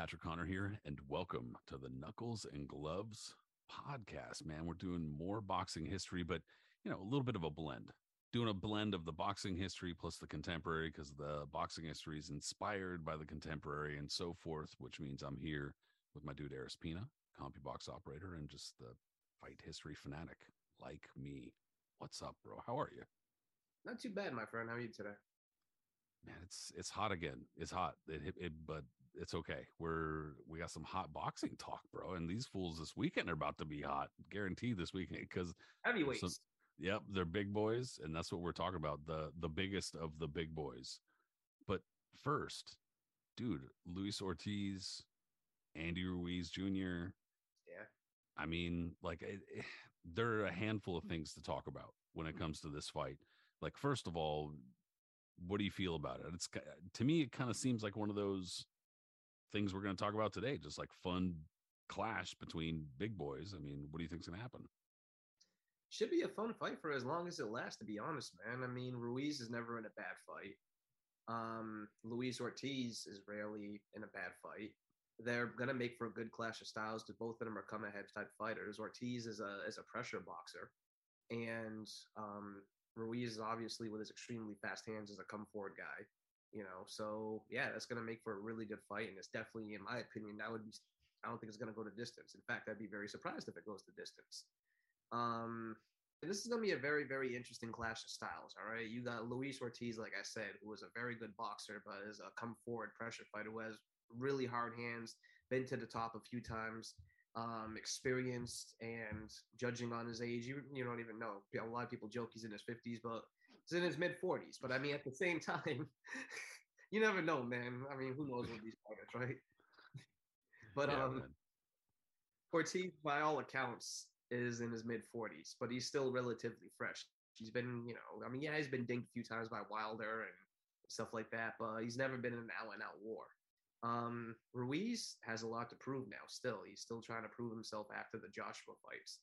Patrick Connor here, and welcome to the Knuckles and Gloves podcast. Man, we're doing more boxing history, but a little bit of a blend. Doing a blend of the boxing history plus the contemporary because the boxing history is inspired by the contemporary and so forth, which means I'm here with my dude Aris Pina, CompuBox operator, and just the fight history fanatic like me. What's up, bro? How are you? Not too bad, my friend. How are you today? Man, it's hot again. It's hot. But it's okay. We got some hot boxing talk, bro. And these fools this weekend are about to be hot, guaranteed this weekend because Heavyweights. yep, they're big boys, and that's what we're talking about. The biggest of the big boys. But first, dude, Luis Ortiz, Andy Ruiz Jr. Yeah. I mean, like there are a handful of things to talk about when it comes to this fight. Like, first of all, what do you feel about it? It's to me, it kind of seems like one of those things we're going to talk about today, just like fun clash between big boys. I mean, what do you think's going to happen? Should be a fun fight for as long as it lasts, to be honest, man. I mean, Ruiz is never in a bad fight. Luis Ortiz is rarely in a bad fight. They're gonna make for a good clash of styles because both of them are come ahead type fighters. Ortiz is a pressure boxer, and Ruiz is obviously with his extremely fast hands is a come forward guy. So yeah, that's gonna make for a really good fight, and it's definitely, in my opinion, that would be. I don't think it's gonna go to distance. In fact, I'd be very surprised if it goes to distance. Um, and this is going to be a very, very interesting clash of styles. All right. You got Luis Ortiz, like I said, who is a very good boxer, but is a come forward pressure fighter who has really hard hands, been to the top a few times, experienced, and judging on his age, you don't even know. A lot of people joke he's in his 50s, but he's in his mid 40s. But I mean, at the same time, you never know, man. I mean, who knows with these fighters, right? But Yeah, man. Ortiz, by all accounts, is in his mid 40s, but he's still relatively fresh. He's been, I mean, yeah, he's been dinged a few times by Wilder and stuff like that, but he's never been in an out and out war. Ruiz has a lot to prove now. Still, he's still trying to prove himself after the Joshua fights.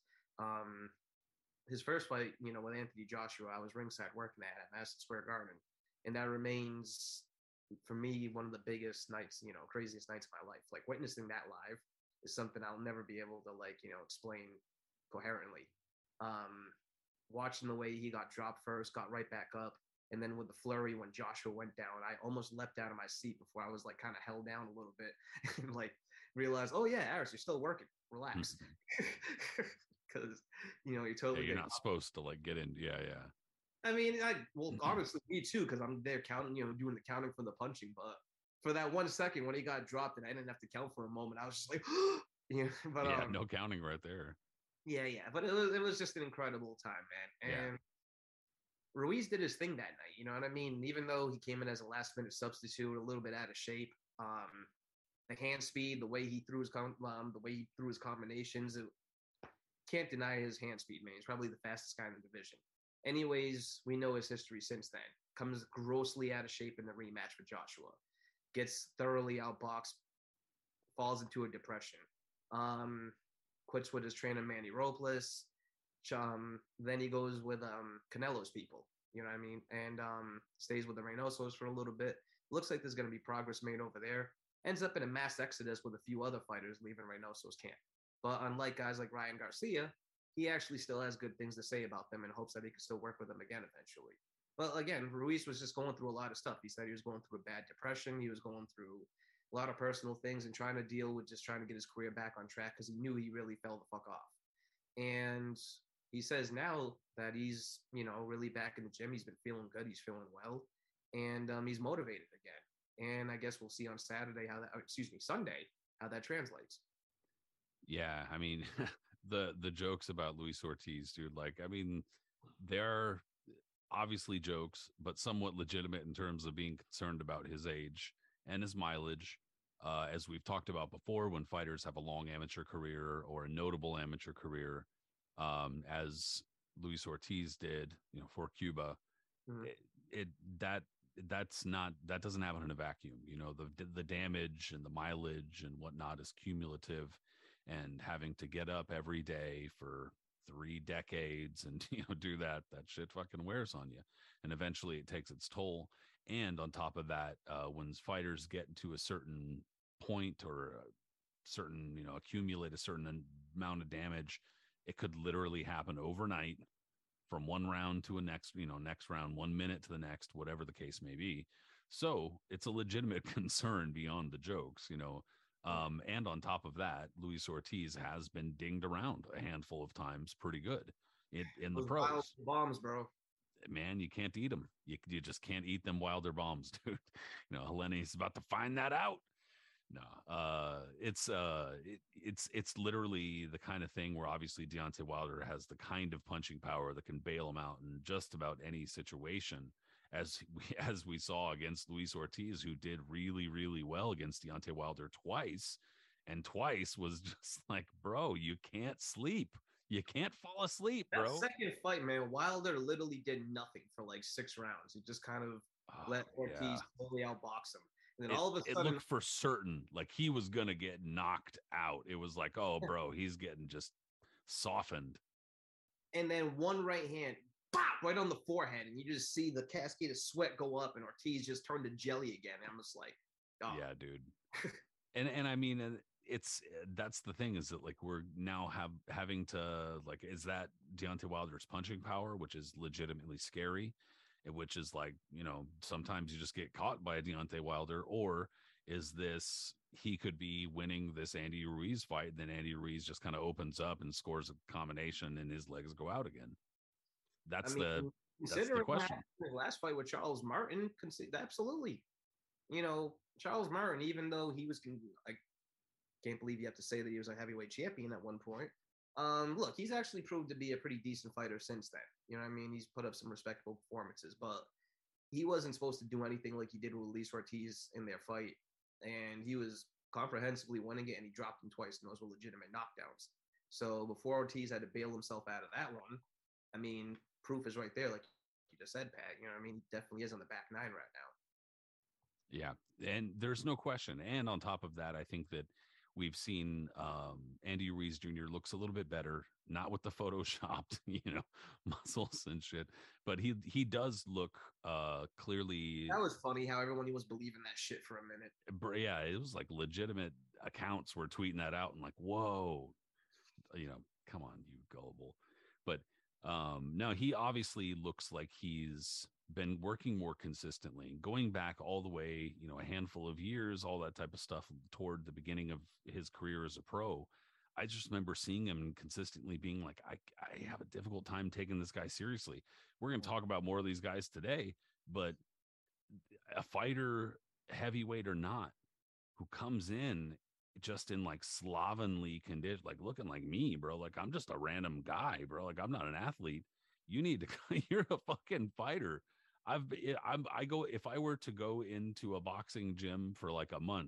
His first fight, with Anthony Joshua, I was ringside working at Madison Square Garden, and that remains for me one of the biggest nights, craziest nights of my life. Like witnessing that live is something I'll never be able to explain coherently. Watching the way he got dropped first, got right back up, and then with the flurry when Joshua went down, I almost leapt out of my seat before I was kind of held down a little bit and realized, oh yeah, Aris, you're still working. Relax, because you're totally. You're not supposed to get in. Yeah, yeah. I mean, honestly, me too, because I'm there counting, doing the counting for the punching. But for that 1 second when he got dropped and I didn't have to count for a moment, I was just like, but yeah, no counting right there. Yeah, but it was just an incredible time, man. And Ruiz did his thing that night. You know what I mean? Even though he came in as a last minute substitute, a little bit out of shape, the hand speed, the way he threw his combinations, can't deny his hand speed, man. He's probably the fastest guy in the division. Anyways, we know his history since then. Comes grossly out of shape in the rematch with Joshua. Gets thoroughly outboxed, falls into a depression. Quits with his trainer Manny Robles. Then he goes with Canelo's people. You know what I mean? And stays with the Reynosos for a little bit. Looks like there's going to be progress made over there. Ends up in a mass exodus with a few other fighters leaving Reynoso's camp. But unlike guys like Ryan Garcia, he actually still has good things to say about them and hopes that he can still work with them again eventually. But again, Ruiz was just going through a lot of stuff. He said he was going through a bad depression. He was going through a lot of personal things and trying to deal with just trying to get his career back on track because he knew he really fell the fuck off. And he says now that he's, really back in the gym. He's been feeling good. He's feeling well. And he's motivated again. And I guess we'll see on Sunday, how that translates. Yeah, I mean, the jokes about Luis Ortiz, dude, they're obviously jokes, but somewhat legitimate in terms of being concerned about his age and his mileage. As we've talked about before, when fighters have a long amateur career or a notable amateur career, as Luis Ortiz did, for Cuba, mm-hmm. that doesn't happen in a vacuum. The damage and the mileage and whatnot is cumulative, and having to get up every day for 3 decades and do that shit fucking wears on you, and eventually it takes its toll. And on top of that, when fighters get to a certain point or a certain, accumulate a certain amount of damage, it could literally happen overnight from one round to a next round, 1 minute to the next, whatever the case may be. So it's a legitimate concern beyond the jokes. And on top of that, Luis Ortiz has been dinged around a handful of times pretty good in the Those wild pros. bombs, bro. Man, you can't eat them. You just can't eat them Wilder bombs, dude. Heleni's about to find that out. No, it's literally the kind of thing where obviously Deontay Wilder has the kind of punching power that can bail him out in just about any situation, as we saw against Luis Ortiz, who did really, really well against Deontay Wilder twice, and twice was just like, bro, you can't sleep. You can't fall asleep, bro. That second fight, man, Wilder literally did nothing for like 6 rounds. He just kind of let Ortiz totally outbox him. And then all of a sudden, it looked for certain like he was going to get knocked out. It was like, oh, bro, he's getting just softened. And then one right hand, bop, right on the forehead. And you just see the cascade of sweat go up and Ortiz just turned to jelly again. And I'm just like, oh. Yeah, dude. and I mean, that's the thing, is that like we're now having to like, is that Deontay Wilder's punching power, which is legitimately scary, which is like, sometimes you just get caught by a Deontay Wilder, or is this, he could be winning this Andy Ruiz fight, and then Andy Ruiz just kind of opens up and scores a combination and his legs go out again. That's the question. The last fight with Charles Martin, absolutely. Charles Martin, even though he was, I can't believe you have to say that he was a heavyweight champion at one point. Look, he's actually proved to be a pretty decent fighter since then. You know what I mean? He's put up some respectable performances, but he wasn't supposed to do anything like he did with Luis Ortiz in their fight. And he was comprehensively winning it, and he dropped him twice, and those were legitimate knockdowns. So before Ortiz had to bail himself out of that one, I mean, proof is right there, like you just said, Pat. You know what I mean? He definitely is on the back nine right now. Yeah, and there's no question. And on top of that, I think that we've seen Andy Ruiz Jr. looks a little bit better, not with the photoshopped, muscles and shit, but he does look clearly. That was funny how everyone was believing that shit for a minute. Yeah, it was like legitimate accounts were tweeting that out and like, whoa, come on, you gullible. But no, he obviously looks like he's been working more consistently, going back all the way, a handful of years, all that type of stuff toward the beginning of his career as a pro. I just remember seeing him consistently being like, I have a difficult time taking this guy seriously. We're going to talk about more of these guys today, but a fighter, heavyweight or not, who comes in just in like slovenly condition, like looking like me, bro. Like I'm just a random guy, bro. Like I'm not an athlete. You need to, you're a fucking fighter. If I were to go into a boxing gym for like a month,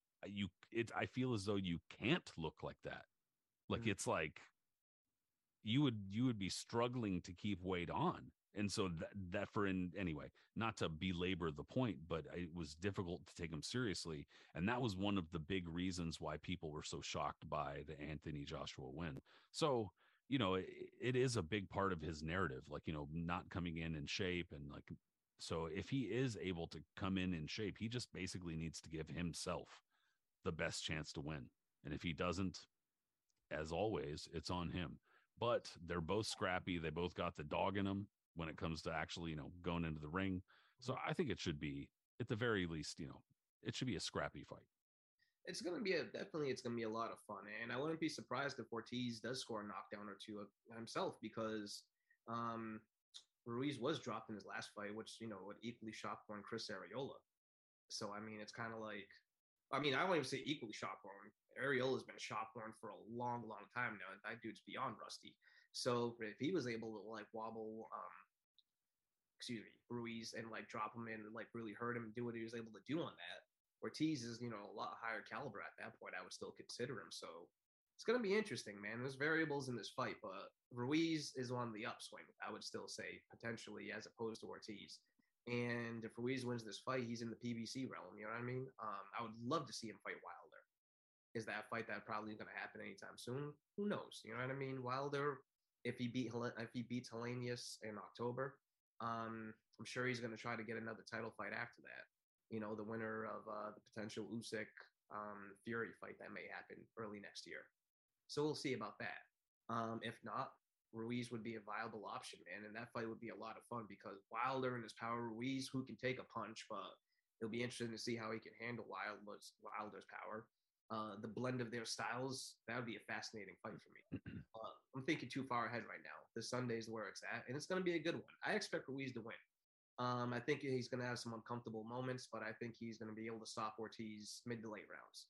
I feel as though you can't look like that. Like it's like you would be struggling to keep weight on. And so anyway, not to belabor the point, but it was difficult to take him seriously. And that was one of the big reasons why people were so shocked by the Anthony Joshua win. So, it is a big part of his narrative, like, not coming in shape. And like, so if he is able to come in shape, he just basically needs to give himself the best chance to win. And if he doesn't, as always, it's on him. But they're both scrappy. They both got the dog in them when it comes to actually, going into the ring. So I think it should be, at the very least, it should be a scrappy fight. It's going to be it's going to be a lot of fun. And I wouldn't be surprised if Ortiz does score a knockdown or two himself, because Ruiz was dropped in his last fight, which, would equally shock one Chris Arreola. So, I mean, it's kind of like, I won't even say equally shock-born. Arreola's been shock-born for a long, long time now. And that dude's beyond rusty. So if he was able to like wobble, Ruiz, and like drop him in and like really hurt him and do what he was able to do on that, Ortiz is, a lot higher caliber at that point. I would still consider him. So it's going to be interesting, man. There's variables in this fight, but Ruiz is on the upswing, I would still say, potentially, as opposed to Ortiz. And if Ruiz wins this fight, he's in the PBC realm. You know what I mean? I would love to see him fight Wilder. Is that fight that probably going to happen anytime soon? Who knows? You know what I mean? Wilder, if he beats Helenius in October, I'm sure he's going to try to get another title fight after that. The winner of the potential Usyk Fury fight that may happen early next year. So we'll see about that. If not, Ruiz would be a viable option, man, and that fight would be a lot of fun because Wilder and his power, Ruiz, who can take a punch, but it'll be interesting to see how he can handle Wilder's power. The blend of their styles, that would be a fascinating fight for me. I'm thinking too far ahead right now. This Sunday's where it's at, and it's going to be a good one. I expect Ruiz to win. I think he's going to have some uncomfortable moments, but I think he's going to be able to stop Ortiz mid to late rounds.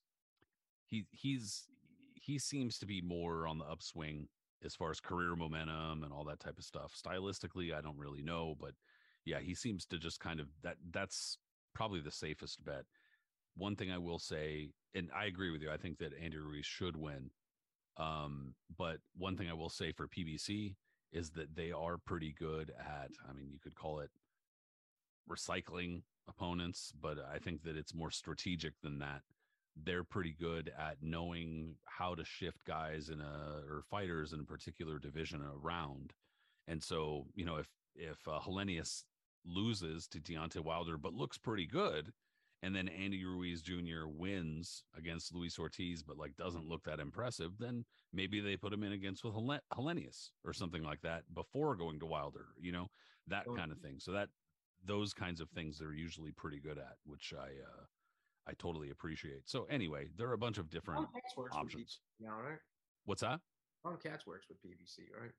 He seems to be more on the upswing as far as career momentum and all that type of stuff. Stylistically, I don't really know, but yeah, he seems to just kind of that's probably the safest bet. One thing I will say, and I agree with you, I think that Andy Ruiz should win. But one thing I will say for PBC is that they are pretty good at, I mean, you could call it recycling opponents, but I think that it's more strategic than that. They're pretty good at knowing how to shift guys or fighters in a particular division around. And so, if Helenius loses to Deontay Wilder, but looks pretty good, and then Andy Ruiz Jr. wins against Luis Ortiz, but like doesn't look that impressive, then maybe they put him in against with Helenius or something like that before going to Wilder, that kind of thing. So those kinds of things they're usually pretty good at, which I totally appreciate. So anyway, there are a bunch of different options. Now, right? What's that? Ron Katz works with PBC, right?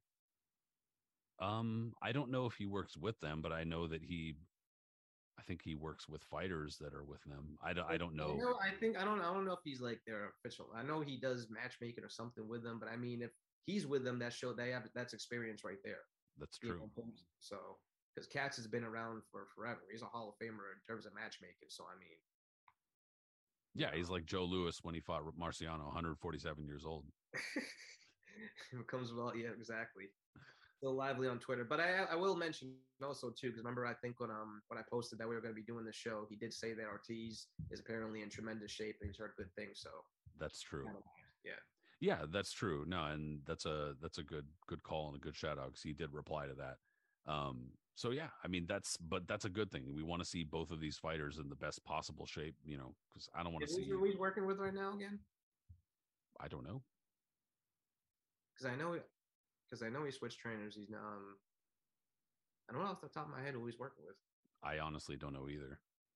I don't know if he works with them, but I know that I think he works with fighters that are with them. I don't know. I don't know if he's like their official. I know he does matchmaking or something with them, but I mean, if he's with them, that's experience right there. That's true. So because Katz has been around for forever, he's a Hall of Famer in terms of matchmaking. So I mean, yeah, he's like Joe Louis when he fought Marciano, 147 years old. It comes well, yeah, exactly. Still lively on Twitter, but I will mention also too, because remember I think when I posted that we were going to be doing the show, he did say that Ortiz is apparently in tremendous shape and he's heard good things. So that's true. Yeah, that's true. No, and that's a good call and a good shout out because he did reply to that. So yeah, I mean that's a good thing. We want to see both of these fighters in the best possible shape, because I don't want to see. Who he's working with right now again? I don't know. Because I know he switched trainers. He's I don't know off the top of my head who he's working with. I honestly don't know either.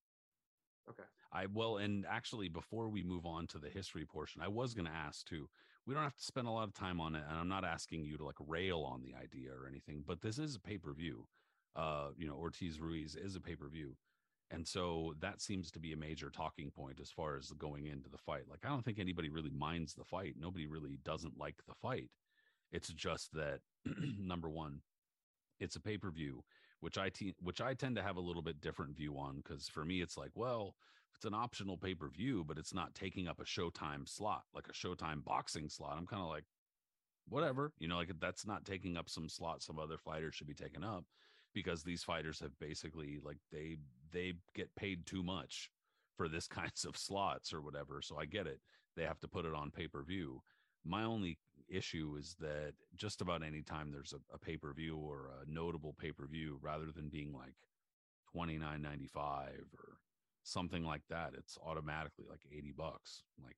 Okay. And actually, before we move on to the history portion, I was going to ask too. We don't have to spend a lot of time on it, and I'm not asking you to like rail on the idea or anything, but this is a pay-per-view. Ortiz Ruiz is a pay-per-view. And so that seems to be a major talking point as far as going into the fight. Like, I don't think anybody really minds the fight. Nobody really doesn't like the fight. It's just that number one, it's a pay-per-view, which I tend to have a little bit different view on, because for me, it's like, well, it's an optional pay-per-view, but it's not taking up a Showtime slot, like a Showtime boxing slot. I'm kind of like, whatever, like that's not taking up some slot some other fighters should be taking up, because these fighters have basically like they get paid too much for this kinds of slots or whatever. So I get it. They have to put it on pay-per-view. My only issue is that just about any time there's a pay-per-view or a notable pay-per-view, rather than being like $29.95 or something like that, it's automatically like $80. Like,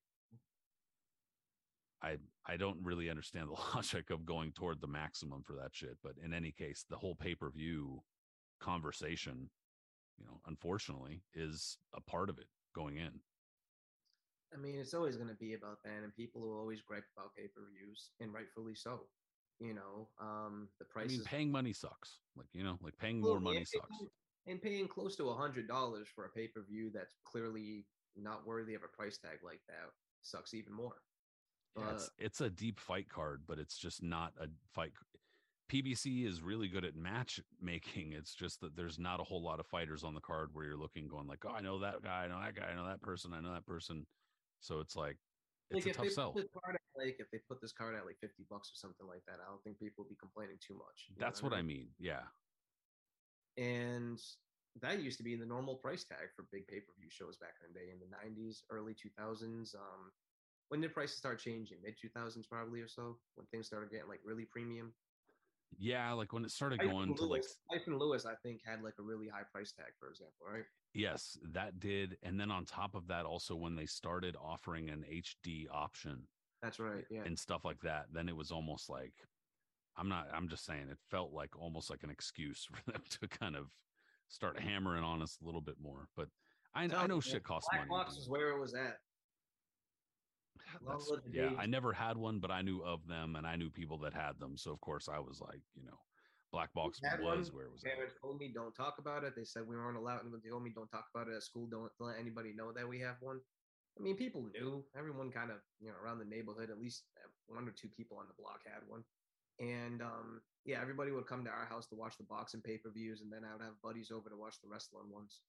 I don't really understand the logic of going toward the maximum for that shit. But in any case, the whole pay-per-view conversation, unfortunately, is a part of it going in. I mean, it's always going to be about that, and people will always gripe about pay-per-views, and rightfully so. The price. I mean, paying money sucks. Like paying more money sucks. And paying close to $100 for a pay-per-view that's clearly not worthy of a price tag like that sucks even more. Yeah, it's a deep fight card, but it's just not a fight. PBC is really good at matchmaking. It's just that there's not a whole lot of fighters on the card where you're looking, going like, oh, I know that guy, I know that guy, I know that person, I know that person. So it's like, it's a tough sell. If they put this card at like $50 or something like that, I don't think people will be complaining too much. That's what I mean. Yeah. And that used to be the normal price tag for big pay-per-view shows back in the day, in the 90s, early 2000s. When did prices start changing? Mid 2000s probably or so, when things started getting like really premium. Yeah, like when it started going to like Tyson Lewis, I think, had like a really high price tag, for example, right? yes, that did. And then on top of that, also when they started offering an HD option That's right. Yeah. and stuff like that, then it was almost like I'm just saying it felt like almost like an excuse for them to kind of start hammering on us a little bit more. But I know shit costs Black money, Box dude. is where it was at. Long That's live the yeah, days. I never had one, but I knew of them and I knew people that had them. So of course I was like, Black Box Had was one. where it was at. Parents told me don't talk about it. They said we weren't allowed. They told me don't talk about it at school. Don't let anybody know that we have one. I mean, people knew. Everyone kind of, around the neighborhood, at least one or two people on the block had one. And yeah, everybody would come to our house to watch the boxing pay-per-views, and then I would have buddies over to watch the wrestling ones.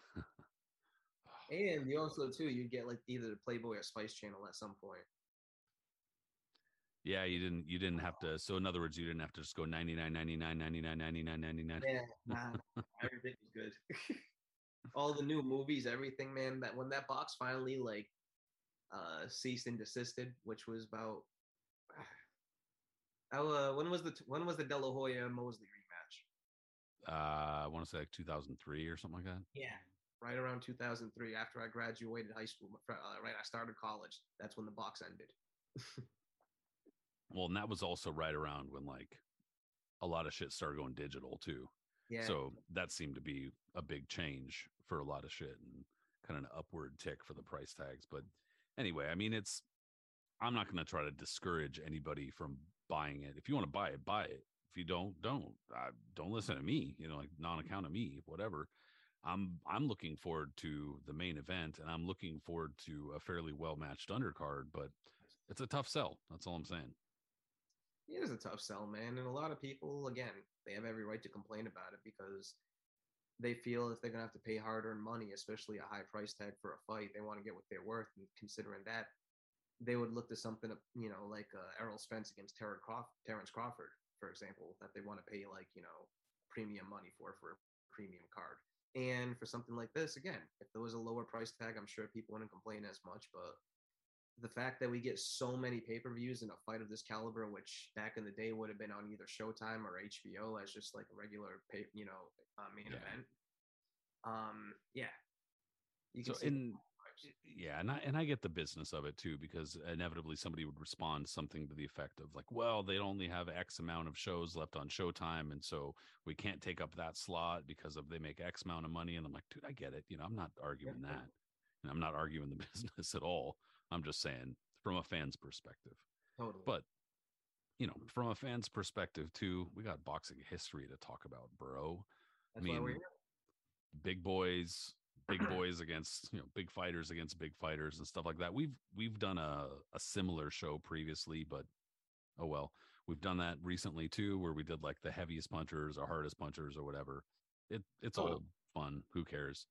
And you also too, you'd get like either the Playboy or Spice Channel at some point. Yeah, you didn't have to. So in other words, you didn't have to just go 99, 99, 99, 99, 99, 99. Yeah, nah, everything was good. All the new movies, everything, man. That when that box finally like ceased and desisted, which was about when was the De La Hoya Mosley rematch? I want to say like 2003 or something like that. Yeah, right around 2003, after I graduated high school. Right, I started college. That's when the box ended. Well, and that was also right around when like a lot of shit started going digital too. Yeah, So that seemed to be a big change for a lot of shit and kind of an upward tick for the price tags. But anyway, I mean, I'm not going to try to discourage anybody from buying it. If you want to buy it, buy it. If you don't. Don't listen to me. Like non account of me, whatever. I'm looking forward to the main event, and I'm looking forward to a fairly well matched undercard. But it's a tough sell. That's all I'm saying. it is a tough sell, man. And a lot of people, again, they have every right to complain about it because they feel if they're gonna have to pay hard-earned money, especially a high price tag for a fight, they want to get what they're worth. And considering that, they would look to something, like Errol Spence against Terrence Crawford, for example, that they want to pay like premium money for a premium card. And for something like this, again, if there was a lower price tag, I'm sure people wouldn't complain as much. But the fact that we get so many pay-per-views in a fight of this caliber, which back in the day would have been on either Showtime or HBO as just like a regular main Yeah. event. Yeah, you can So see. yeah, and I get the business of it too, because inevitably somebody would respond something to the effect of like, well, they only have X amount of shows left on Showtime, and so we can't take up that slot because of they make X amount of money. And I'm like, dude, I get it. I'm not arguing that, and I'm not arguing the business at all. I'm just saying from a fan's perspective. Totally. But from a fan's perspective too, we got boxing history to talk about, bro. That's why we're here. Big boys, big boys against big fighters against big fighters and stuff like that. We've done a similar show previously, but oh well. We've done that recently too, where we did like the heaviest punchers or hardest punchers or whatever. It's all fun. Who cares?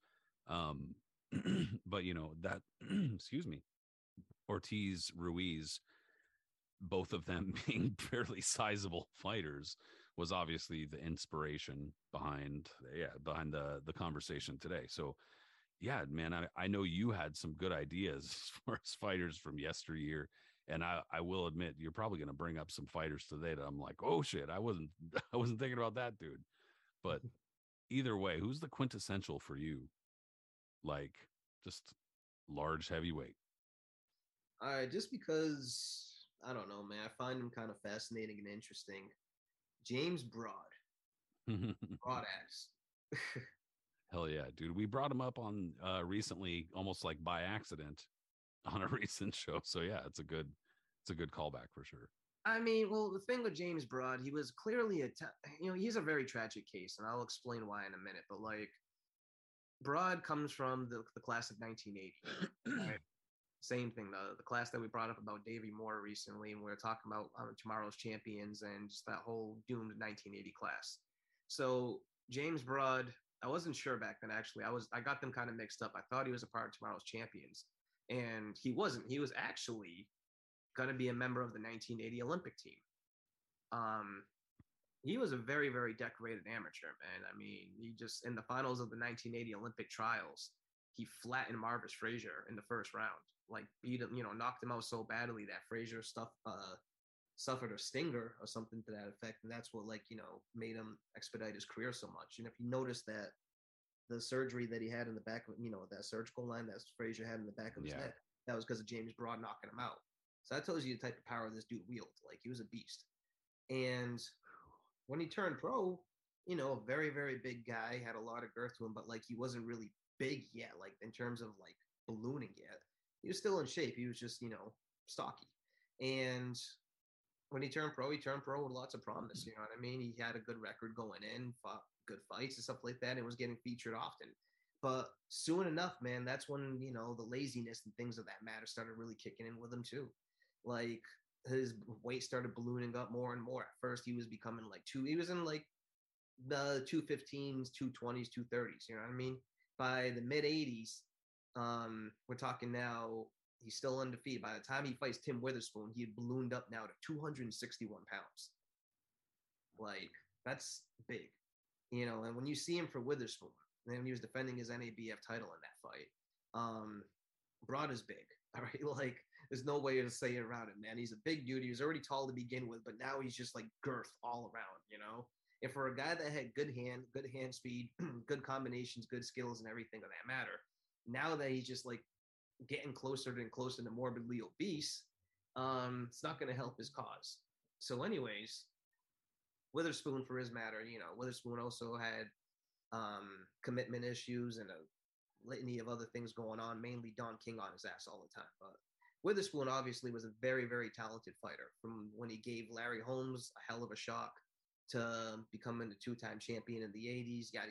But that excuse me, Ortiz, Ruiz, both of them being fairly sizable fighters, was obviously the inspiration behind the conversation today. So yeah, man, I know you had some good ideas as far as fighters from yesteryear. And I will admit, you're probably going to bring up some fighters today that I'm like, oh shit, I wasn't I wasn't thinking about that dude. But either way, who's the quintessential for you? Like just large heavyweight. Just because I don't know, man, I find him kind of fascinating and interesting. James Broad, Broad ass. Hell yeah, dude. We brought him up on recently, almost like by accident on a recent show. So yeah, it's a good callback for sure. I mean, well, the thing with James Broad, he was clearly he's a very tragic case, and I'll explain why in a minute. But like, Broad comes from the class of 1980. Right? Same thing, the class that we brought up about Davey Moore recently, and we were talking about tomorrow's champions and just that whole doomed 1980 class. So James Broad, I wasn't sure back then. Actually, I got them kind of mixed up. I thought he was a part of tomorrow's champions, and he wasn't. He was actually going to be a member of the 1980 Olympic team. Um, he was a very, very decorated amateur, man. I mean, he just in the finals of the 1980 Olympic trials, he flattened Marvis Frazier in the first round, like beat him, knocked him out so badly that Frazier stuff suffered a stinger or something to that effect, and that's what made him expedite his career so much. And if you notice that the surgery that he had in the back of that surgical line that Frazier had in the back of his neck, that was because of James Broad knocking him out. So that tells you the type of power this dude wielded. Like, he was a beast. And when he turned pro, a very, very big guy, had a lot of girth to him, but like, he wasn't really big yet, like in terms of like ballooning yet. He was still in shape. He was just, stocky. And when he turned pro with lots of promise. You know what I mean? He had a good record going in, fought good fights and stuff like that, and was getting featured often. But soon enough, man, that's when, the laziness and things of that matter started really kicking in with him too. Like, his weight started ballooning up more and more. At first, he was becoming he was in like the 215s, 220s, 230s. You know what I mean? By the mid 80s, we're talking now, he's still undefeated. By the time he fights Tim Witherspoon, he had ballooned up now to 261 pounds. Like, that's big. And when you see him for Witherspoon, and when he was defending his NABF title in that fight, Broad is big. All right. Like, there's no way to say it around it, man. He's a big dude. He was already tall to begin with, but now he's just like girth all around, And for a guy that had good hand speed, good combinations, good skills, and everything of that matter, now that he's just like getting closer and closer to morbidly obese, it's not going to help his cause. So anyways, Witherspoon, for his matter, Witherspoon also had commitment issues and a litany of other things going on, mainly Don King on his ass all the time. But Witherspoon obviously was a very, very talented fighter, from when he gave Larry Holmes a hell of a shock to becoming the two-time champion in the 80s, yada,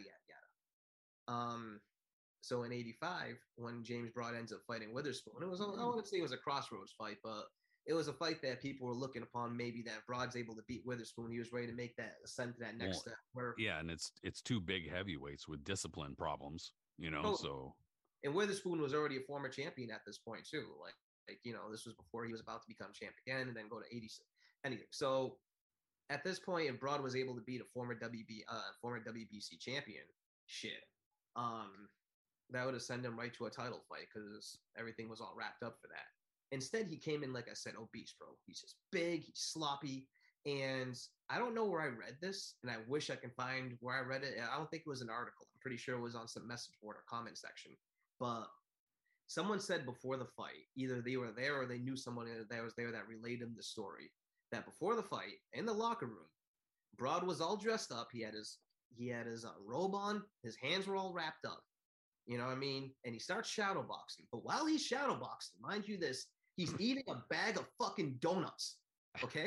yada, yada. So in 85, when James Broad ends up fighting Witherspoon, I wouldn't say it was a crossroads fight, but it was a fight that people were looking upon, maybe that Broad's able to beat Witherspoon. He was ready to make that ascent to that next step. And it's two big heavyweights with discipline problems, so. And Witherspoon was already a former champion at this point too. Like, this was before he was about to become champ again and then go to 86. Anyway, so at this point, if Broad was able to beat a former WBC champion, that would have sent him right to a title fight, because everything was all wrapped up for that. Instead, he came in, like I said, obese, bro. He's just big, he's sloppy, and I don't know where I read this, and I wish I can find where I read it. I don't think it was an article. I'm pretty sure it was on some message board or comment section, but someone said before the fight, either they were there or they knew someone that was there that relayed him the story, that before the fight, in the locker room, Broad was all dressed up. He had his robe on. His hands were all wrapped up. You know what I mean? And he starts shadow boxing. But while he's shadow boxing, mind you this, he's eating a bag of fucking donuts. Okay?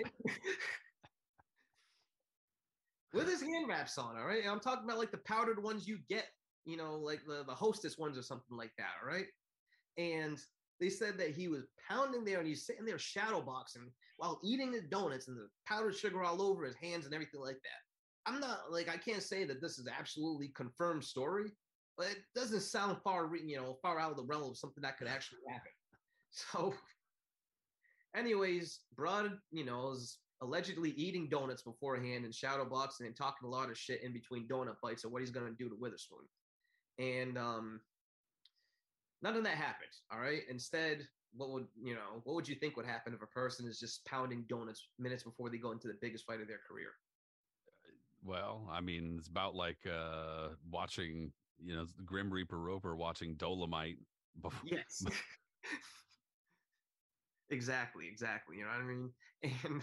With his hand wraps on, all right? And I'm talking about like the powdered ones you get, like the Hostess ones or something like that, all right? And they said that he was pounding there and he's sitting there shadow boxing while eating the donuts and the powdered sugar all over his hands and everything like that. I'm not like, I can't say that this is absolutely confirmed story, but it doesn't sound far out of the realm of something that could actually happen. So anyways, Broad, is allegedly eating donuts beforehand and shadow boxing and talking a lot of shit in between donut bites of what he's going to do to Witherspoon. And none of that happened. All right. Instead, what would you think would happen if a person is just pounding donuts minutes before they go into the biggest fight of their career? Well, I mean, it's about like watching, the Grim Reaper Roper watching Dolomite before. Yes. Exactly. You know what I mean? And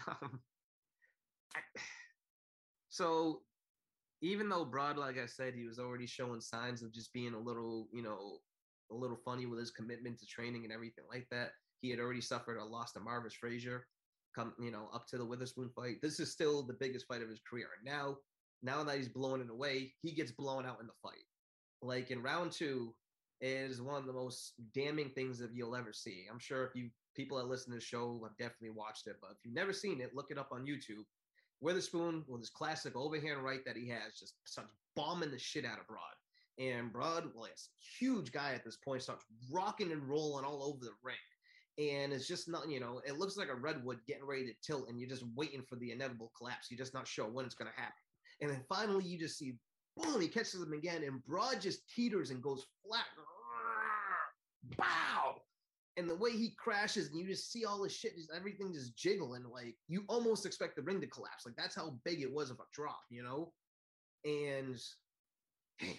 so even though Broad, like I said, he was already showing signs of just being a little funny with his commitment to training and everything like that. He had already suffered a loss to Marvis Frazier, up to the Witherspoon fight. This is still the biggest fight of his career. And now that he's blowing it away, he gets blown out in the fight. Like in round 2 is one of the most damning things that you'll ever see. I'm sure if people that listen to the show have definitely watched it, but if you've never seen it, look it up on YouTube. Witherspoon, with his classic overhand right that he has, just starts bombing the shit out of Broad. And Broad, well, it's a huge guy at this point, starts rocking and rolling all over the ring. And it's just not, it looks like a redwood getting ready to tilt, and you're just waiting for the inevitable collapse. You're just not sure when it's going to happen. And then finally, you just see, boom, he catches him again, and Broad just teeters and goes flat. Bow! And the way he crashes, and you just see all this shit, just everything just jiggling. Like you almost expect the ring to collapse. Like that's how big it was of a drop, you know? And damn,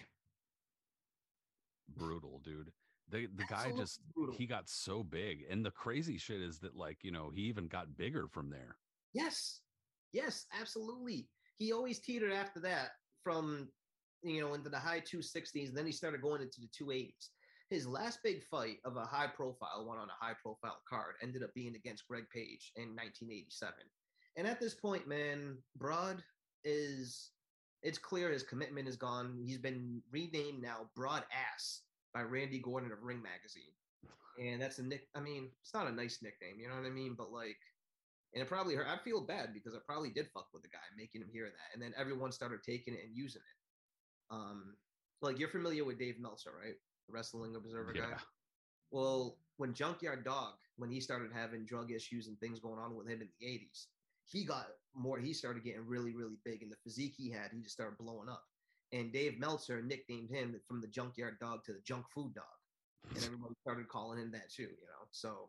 brutal, dude. The guy absolutely just brutal. he got so big, and the crazy shit is that like he even got bigger from there. Yes, yes, absolutely. He always teetered after that from into the high 260s, and then he started going into the 280s. His last big fight of a high profile one on a high profile card ended up being against Greg Page in 1987. And at this point, man, Broad is it's clear his commitment is gone. He's been renamed now Broad Ass by Randy Gordon of Ring Magazine. And that's a nick. I mean, it's not a nice nickname, you know what I mean? But like, and it probably hurt. I feel bad because I probably did fuck with the guy, making him hear that. And then everyone started taking it and using it. Like you're familiar with Dave Meltzer, right? The Wrestling Observer guy. Well, when Junkyard Dog, when he started having drug issues and things going on with him in the 80s, he started getting really, really big. And the physique he had, he just started blowing up. And Dave Meltzer nicknamed him from the Junkyard Dog to the Junk Food Dog. And everybody started calling him that too, So,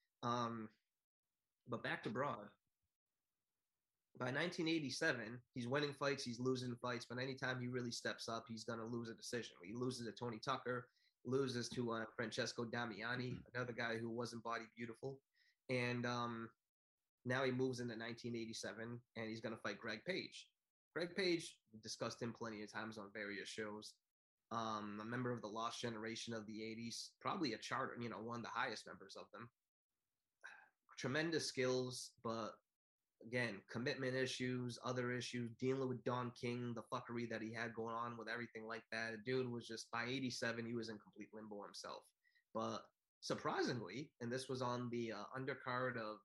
but back to Broad. By 1987, he's winning fights, he's losing fights, but anytime he really steps up, he's going to lose a decision. He loses to Tony Tucker, loses to Francesco Damiani, another guy who wasn't body beautiful. And now he moves into 1987, and he's going to fight Greg Page. Greg Page, we discussed him plenty of times on various shows. A member of the lost generation of the 80s, probably a charter, one of the highest members of them. Tremendous skills, but again, commitment issues, other issues, dealing with Don King, the fuckery that he had going on with everything like that. The dude was just, by 87, he was in complete limbo himself. But surprisingly, and this was on the undercard of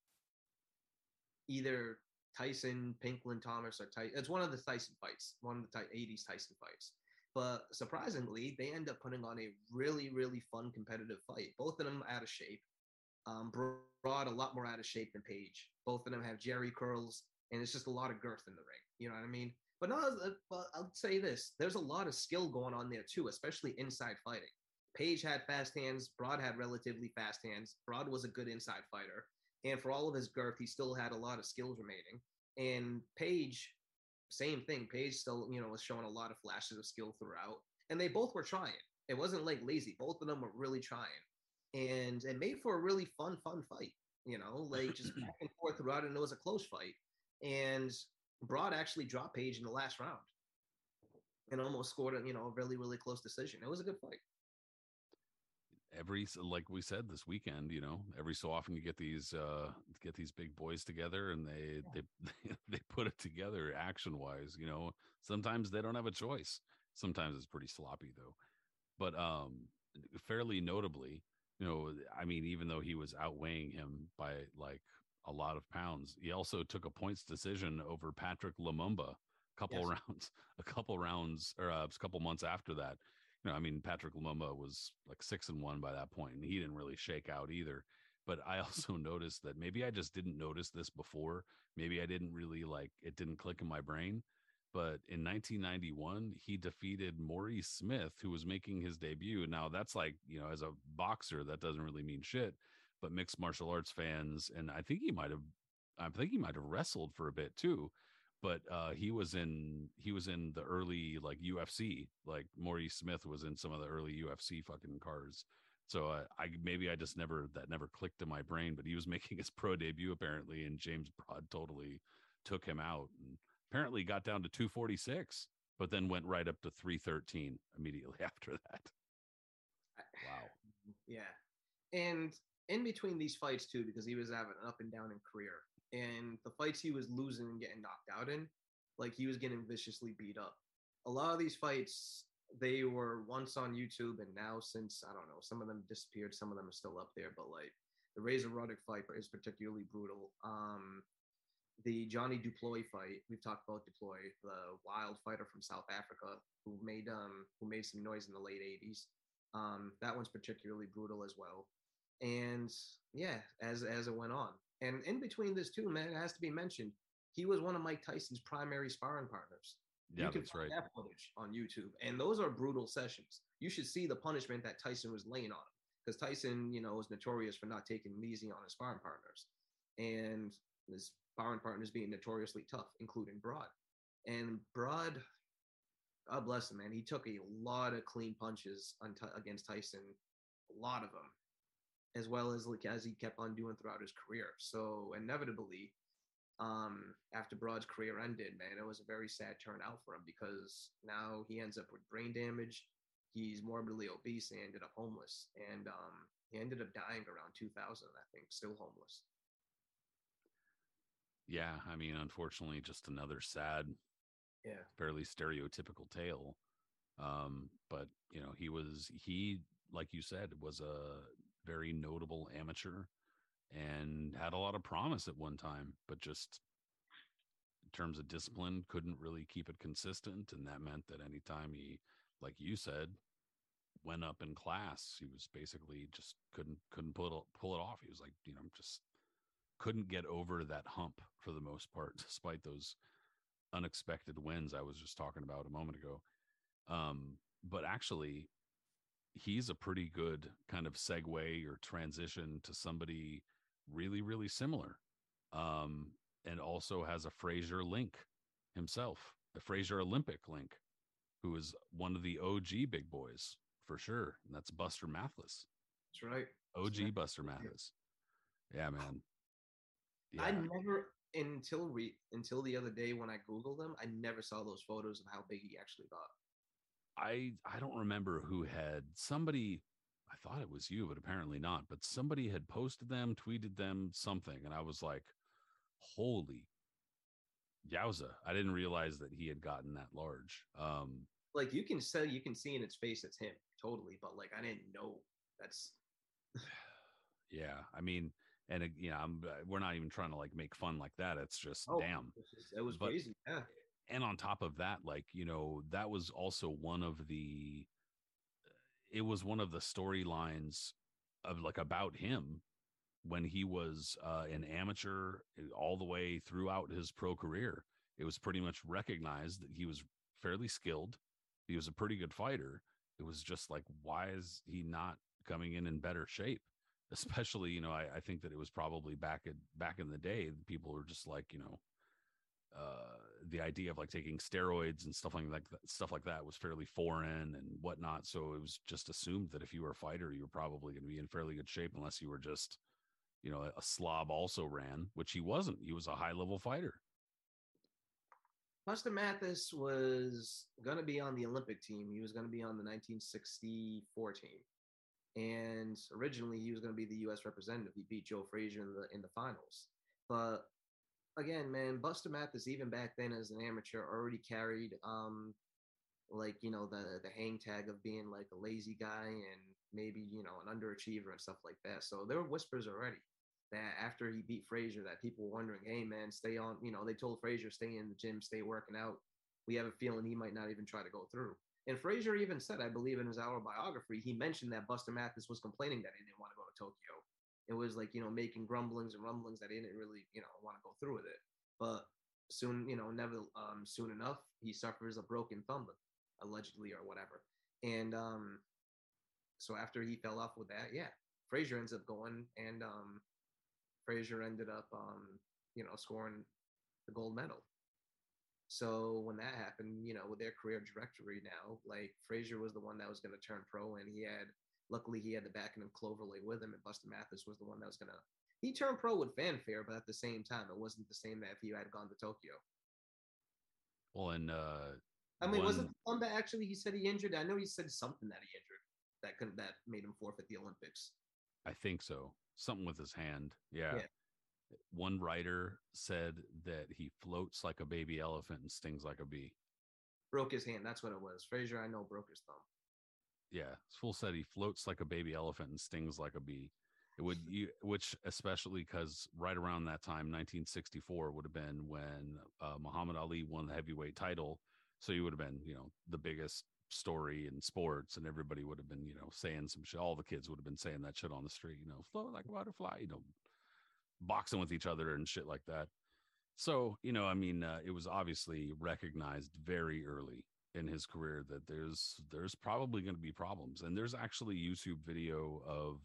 either Tyson, Pinkland Thomas, or Tyson. It's one of the Tyson fights, one of the 80s Tyson fights. But surprisingly, they end up putting on a really, really fun competitive fight. Both of them out of shape. Broad a lot more out of shape than Page. Both of them have Jerry curls, and it's just a lot of girth in the ring. You know what I mean? But no, I'll say this: there's a lot of skill going on there too, especially inside fighting. Page had fast hands. Broad had relatively fast hands. Broad was a good inside fighter, and for all of his girth, he still had a lot of skills remaining. And Page, same thing. Page still, was showing a lot of flashes of skill throughout, and they both were trying. It wasn't like lazy. Both of them were really trying. And it made for a really fun fight, like just back and forth throughout, and it was a close fight. And Broad actually dropped Page in the last round and almost scored a really, really close decision. It was a good fight. Like we said this weekend, every so often you get these big boys together, and they put it together action wise. Sometimes they don't have a choice. Sometimes it's pretty sloppy though. But fairly notably, I mean, even though he was outweighing him by like a lot of pounds, he also took a points decision over Patrick Lumumba a couple rounds or a couple months after that. I mean, Patrick Lumumba was like 6-1 by that point, and he didn't really shake out either. But I also noticed that maybe I just didn't notice this before. Maybe I didn't really it didn't click in my brain. But in 1991, he defeated Maurice Smith, who was making his debut. Now, that's as a boxer, that doesn't really mean shit. But mixed martial arts fans, and I think he might have wrestled for a bit too. But he was in the early UFC. Like Maurice Smith was in some of the early UFC fucking cards. So I just never clicked in my brain. But he was making his pro debut apparently, and James Broad totally took him out. And apparently got down to 246, but then went right up to 313 immediately after that. Wow. Yeah. And in between these fights too, because he was having an up and down in career, and the fights he was losing and getting knocked out in, like he was getting viciously beat up. A lot of these fights, they were once on YouTube, and now since, I don't know, some of them disappeared, some of them are still up there, but like the Razor Ruddock fight is particularly brutal. The Johnny Duploy fight, we've talked about Duploy, the wild fighter from South Africa who made some noise in the late 80s. That one's particularly brutal as well. And yeah, as it went on. And in between this too, man, it has to be mentioned, he was one of Mike Tyson's primary sparring partners. Yeah, you can that's find right. that footage on YouTube, and those are brutal sessions. You should see the punishment that Tyson was laying on him. because Tyson, was notorious for not taking it easy on his sparring partners, and his sparring partners being notoriously tough, including Broad. And Broad, God bless him, man, he took a lot of clean punches against Tyson, a lot of them, as well as he kept on doing throughout his career. So inevitably, after Broad's career ended, man, it was a very sad turnout for him because now he ends up with brain damage. He's morbidly obese and ended up homeless. And he ended up dying around 2000, I think, still homeless. Yeah, I mean, unfortunately, just another sad, fairly stereotypical tale. But he, like you said, was a very notable amateur and had a lot of promise at one time, but just in terms of discipline, couldn't really keep it consistent. And that meant that anytime he, like you said, went up in class, he was basically just couldn't pull it off. He was like, just couldn't get over that hump for the most part, despite those unexpected wins I was just talking about a moment ago. But actually, he's a pretty good kind of segue or transition to somebody really, really similar. And also has a Frazier link himself, the Frazier Olympic link, who is one of the OG big boys for sure. And that's Buster Mathis. That's right. OG Buster Mathis. Yeah, man. Yeah. I never, until the other day when I Googled him, I never saw those photos of how big he actually got. I don't remember who had somebody. I thought it was you, but apparently not. But somebody had posted them, tweeted them something, and I was like, "Holy yowza!" I didn't realize that he had gotten that large. Like you can see in its face it's him totally, but like I didn't know that's. Yeah, I mean, and we're not even trying to like make fun like that. It's just damn. It was crazy. Yeah. And on top of that, like, that was also it was one of the storylines of like about him when he was an amateur all the way throughout his pro career. It was pretty much recognized that he was fairly skilled. He was a pretty good fighter. It was just like, why is he not coming in better shape? Especially, I think that it was probably back in the day, people were just like, the idea of like taking steroids and stuff like that was fairly foreign and whatnot. So it was just assumed that if you were a fighter, you were probably going to be in fairly good shape, unless you were just, a slob also ran, which he wasn't. He was a high level fighter. Buster Mathis was going to be on the Olympic team. He was going to be on the 1964 team. And originally he was going to be the U.S. representative. He beat Joe Frazier in the finals. But again, man, Buster Mathis, even back then as an amateur, already carried the hang tag of being like a lazy guy and maybe, an underachiever and stuff like that. So there were whispers already that after he beat Frazier, that people were wondering, hey man, stay on, they told Frazier, stay in the gym, stay working out. We have a feeling he might not even try to go through. And Frazier even said, I believe in his autobiography, he mentioned that Buster Mathis was complaining that he didn't want to go to Tokyo. It was like, making grumblings and rumblings that he didn't really, want to go through with it. But soon, soon enough, he suffers a broken thumb, allegedly, or whatever. And so after he fell off with that, yeah, Frazier ends up going, and Frazier ended up, scoring the gold medal. So when that happened, with their career trajectory now, like Frazier was the one that was going to turn pro, and luckily he had the backing of Cloverleigh with him, and Buster Mathis was the one that was going to. He turned pro with fanfare, but at the same time, it wasn't the same that if he had gone to Tokyo. Well, and was it the one that actually he said he injured? I know he said something that he injured that made him forfeit the Olympics. I think so. Something with his hand. Yeah. One writer said that he floats like a baby elephant and stings like a bee. Broke his hand. That's what it was. Frazier, I know, broke his thumb. Yeah. Fool said he floats like a baby elephant and stings like a bee. Which especially because right around that time, 1964 would have been when Muhammad Ali won the heavyweight title. So he would have been, the biggest story in sports, and everybody would have been, saying some shit. All the kids would have been saying that shit on the street, float like a butterfly, boxing with each other and shit like that. So, it was obviously recognized very early. in his career that there's probably going to be problems. And there's actually YouTube video of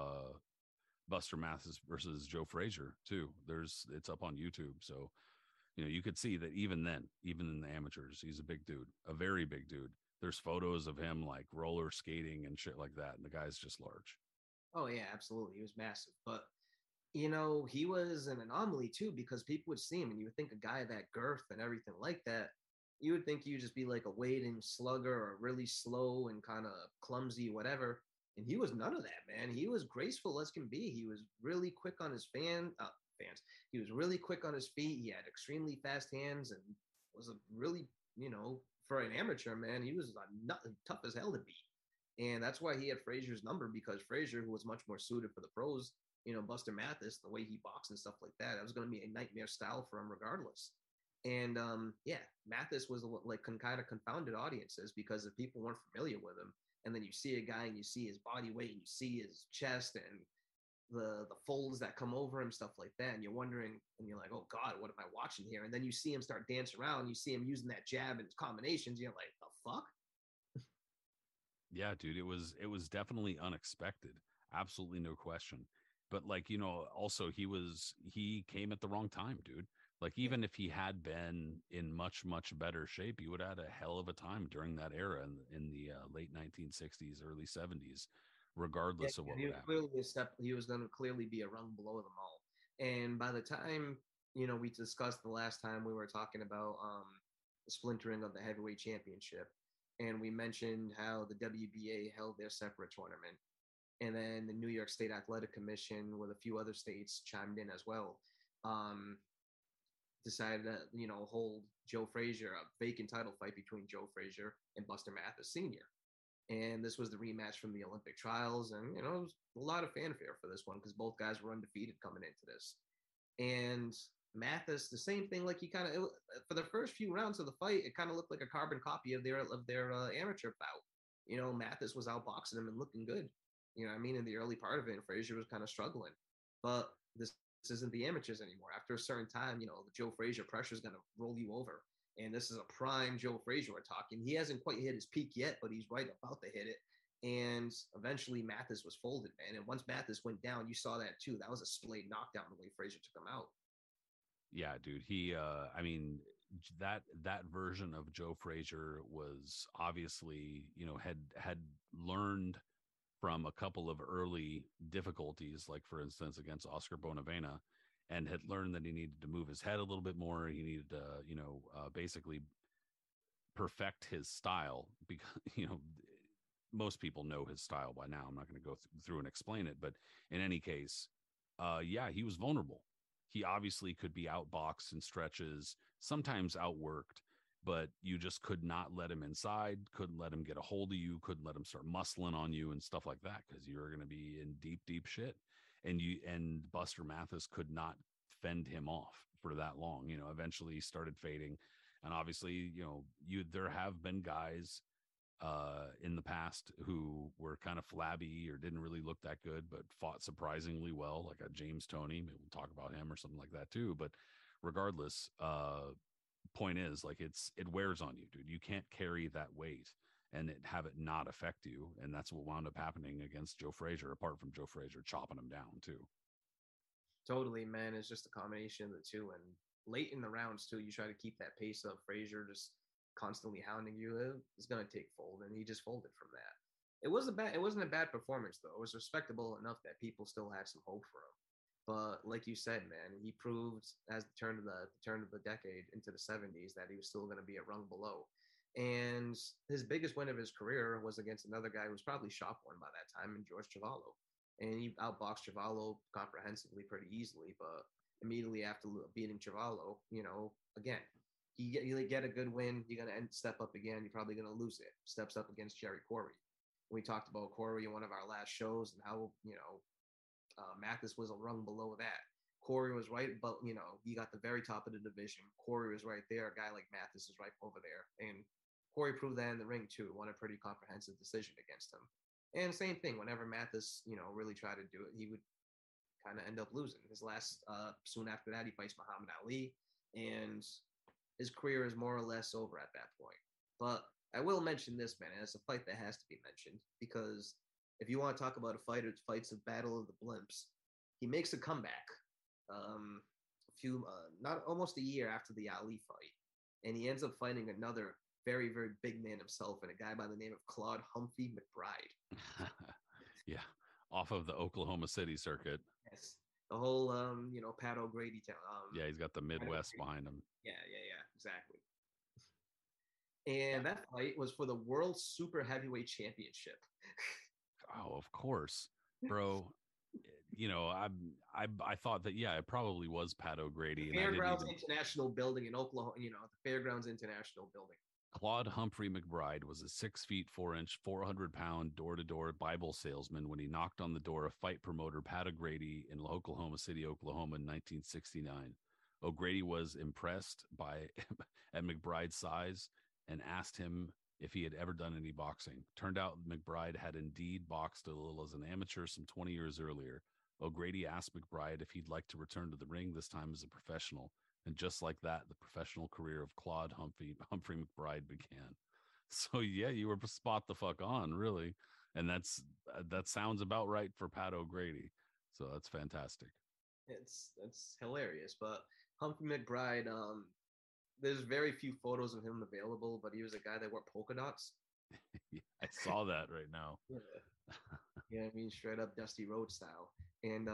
Buster Mathis versus Joe Frazier too. It's up on YouTube. So, you could see that even then, even in the amateurs, he's a big dude, a very big dude. There's photos of him like roller skating and shit like that. And the guy's just large. Oh yeah, absolutely. He was massive. But he was an anomaly too because people would see him and you would think a guy that girth and everything like that, you would think you'd just be like a wading slugger or really slow and kind of clumsy, whatever. And he was none of that, man. He was graceful as can be. He was really quick on his fans. He was really quick on his feet. He had extremely fast hands and was a really, for an amateur, man, he was tough as hell to beat. And that's why he had Frazier's number because Frazier, who was much more suited for the pros, Buster Mathis, the way he boxed and stuff like that, was going to be a nightmare style for him regardless. And yeah, Mathis was like kind of confounded audiences because if people weren't familiar with him, and then you see a guy and you see his body weight and you see his chest and the folds that come over him, stuff like that, and you're wondering, and you're like, oh God, what am I watching here? And then you see him start dancing around, you see him using that jab and combinations, you're like, the fuck? Yeah, dude, it was definitely unexpected. Absolutely no question. But like, also he came at the wrong time, dude. Like Yeah. even if he had been in much, much better shape, he would have had a hell of a time during that era in the late 1960s, early 70s, Yeah, regardless of what he would was happen. clearly a step. He was going to clearly be a rung below them all. And by the time we discussed the last time we were talking about the splintering of the heavyweight championship, and we mentioned how the WBA held their separate tournament, and then the New York State Athletic Commission with a few other states chimed in as well. Um, Decided to hold Joe Frazier a vacant title fight between Joe Frazier and Buster Mathis Sr. And this was the rematch from the Olympic trials. And, it was a lot of fanfare for this one because both guys were undefeated coming into this. And Mathis, the same thing, like he kind of, for the first few rounds of the fight, it kind of looked like a carbon copy of their amateur bout. Mathis was outboxing him and looking good. I mean, in the early part of it, and Frazier was kind of struggling. But this isn't the amateurs anymore. After a certain time, the Joe Frazier pressure is going to roll you over. And this is a prime Joe Frazier we're talking. He hasn't quite hit his peak yet, but he's right about to hit it. And eventually Mathis was folded, man. And once Mathis went down, you saw that too. That was a splayed knockdown the way Frazier took him out. Yeah, dude. I mean, that version of Joe Frazier was obviously, had learned from a couple of early difficulties, like for instance against Oscar Bonavena, and had learned that he needed to move his head a little bit more. He needed to, basically perfect his style because, most people know his style by now. I'm not going to go through and explain it, but in any case, yeah, he was vulnerable. He obviously could be outboxed in stretches, sometimes outworked, but you just could not let him inside, couldn't let him get a hold of you, couldn't let him start muscling on you and stuff like that because you were going to be in deep, deep shit. And Buster Mathis could not fend him off for that long. Eventually he started fading. And obviously, there have been guys in the past who were kind of flabby or didn't really look that good, but fought surprisingly well, like a James Toney. Maybe we'll talk about him or something like that too. But regardless, point is, like, it wears on you, dude. You can't carry that weight and have it not affect you. And that's what wound up happening against Joe Frazier, apart from Joe Frazier chopping him down too. Totally, man. It's just a combination of the two. And late in the rounds too, you try to keep that pace of Frazier just constantly hounding you. It's gonna take fold, and he just folded from that. It wasn't a bad performance though. It was respectable enough that people still had some hope for him. But like you said, man, he proved as the turn of the decade into the 70s that he was still going to be a rung below. And his biggest win of his career was against another guy who was probably shop one by that time, in George Chuvalo. And he outboxed Chuvalo comprehensively pretty easily. But immediately after beating Chuvalo, again, you get a good win, you're going to step up again, you're probably going to lose it. Steps up against Jerry Corey. We talked about Corey in one of our last shows and how, Mathis was a rung below that. Corey was right, but he got the very top of the division. Corey was right there. A guy like Mathis is right over there, and Corey proved that in the ring too. Won a pretty comprehensive decision against him. And same thing. Whenever Mathis, really tried to do it, he would kind of end up losing. His last, soon after that, he fights Muhammad Ali, and his career is more or less over at that point. But I will mention this, man. And it's a fight that has to be mentioned because if you want to talk about a fighter that fights a battle of the blimps, he makes a comeback. Not almost a year after the Ali fight, and he ends up fighting another very, very big man himself, and a guy by the name of Claude Humphrey McBride. Yeah, off of the Oklahoma City circuit. Yes, the whole Pat O'Grady town. Yeah, he's got the Midwest behind him. Yeah, exactly. And that fight was for the World Super Heavyweight Championship. Oh, of course, bro. I thought that it probably was Pat O'Grady. The Fairgrounds International Building in Oklahoma. The Fairgrounds International Building. Claude Humphrey McBride was a 6 feet 4 inch, 400-pound door-to-door Bible salesman when he knocked on the door of fight promoter Pat O'Grady in Oklahoma City, Oklahoma in 1969. O'Grady was impressed at McBride's size and asked him if he had ever done any boxing. Turned out McBride had indeed boxed a little as an amateur some 20 years earlier. O'Grady asked McBride if he'd like to return to the ring, this time as a professional. And just like that, the professional career of Claude Humphrey McBride began. So yeah, you were spot the fuck on, really. And that sounds about right for Pat O'Grady. So that's fantastic. It's hilarious. But Humphrey McBride, there's very few photos of him available, but he was a guy that wore polka dots. Yeah, I saw that right now. Yeah, I mean, straight up Dusty Rhodes style. And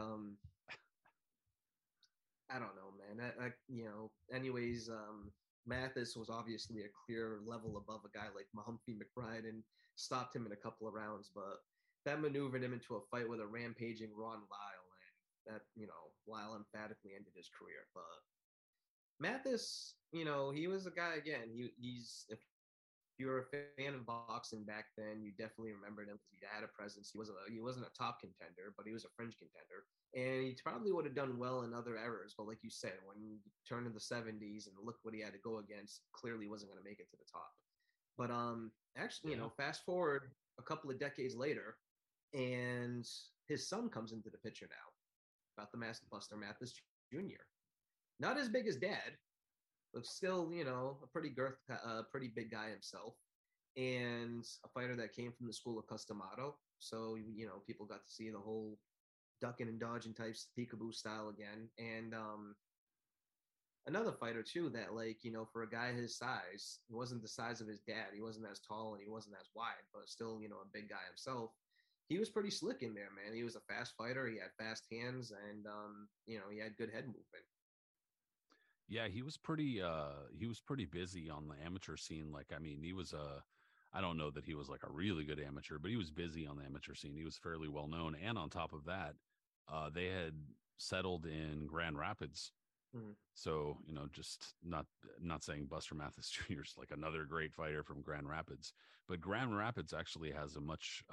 I don't know, man. Anyways, Mathis was obviously a clear level above a guy like Humphrey McBride and stopped him in a couple of rounds, but that maneuvered him into a fight with a rampaging Ron Lyle, and that, Lyle emphatically ended his career. But Mathis, he was a guy, again, he's, if you were a fan of boxing back then, you definitely remembered him because he had a presence. He wasn't a top contender, but he was a fringe contender. And he probably would have done well in other eras. But like you said, when you turn to the 70s and look what he had to go against, clearly wasn't going to make it to the top. But actually, fast forward a couple of decades later, and his son comes into the picture now, about the Buster Mathis Jr. Not as big as dad, but still, a pretty big guy himself, and a fighter that came from the school of Cus D'Amato. So, people got to see the whole ducking and dodging types, peekaboo style again. And another fighter too that, for a guy his size, he wasn't the size of his dad. He wasn't as tall and he wasn't as wide, but still, a big guy himself. He was pretty slick in there, man. He was a fast fighter. He had fast hands, and he had good head movement. Yeah, he was pretty busy on the amateur scene. He was I don't know that he was like a really good amateur, but he was busy on the amateur scene. He was fairly well known. And on top of that, they had settled in Grand Rapids. Mm-hmm. So, just not saying Buster Mathis Jr. is like another great fighter from Grand Rapids, but Grand Rapids actually has a much,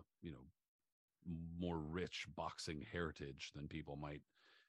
more rich boxing heritage than people might,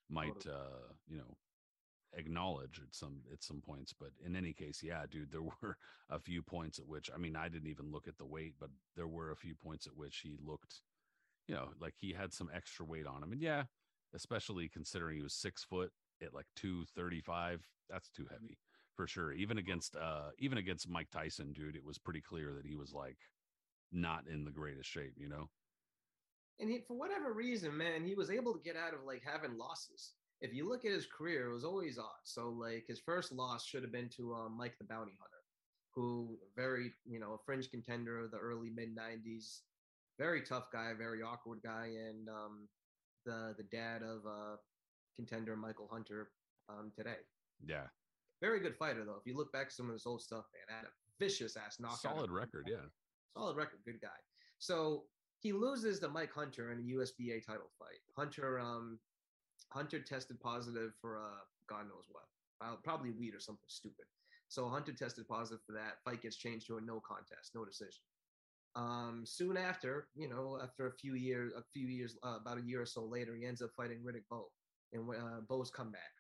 acknowledge at some points. But in any case, yeah, dude, there were a few points at which, I didn't even look at the weight, but there were a few points at which he looked, like he had some extra weight on him. And yeah, especially considering he was 6 foot at like 235, that's too heavy for sure. Even against Mike Tyson, dude, it was pretty clear that he was like not in the greatest shape, And for whatever reason, man, he was able to get out of like having losses. If you look at his career, it was always odd. So like his first loss should have been to Mike the Bounty Hunter, who very, a fringe contender of the early mid 90s, very tough guy, very awkward guy, and the dad of contender Michael Hunter today. Yeah. Very good fighter though. If you look back at some of his old stuff, man, had a vicious ass knockout. Solid record, yeah. Solid record, good guy. So he loses to Mike Hunter in a USBA title fight. Hunter tested positive for God knows what, probably weed or something stupid. So Hunter tested positive for that. Fight gets changed to a no contest, no decision. Soon after, after a few years, about a year or so later, he ends up fighting Riddick Bowe, and Bowe's comeback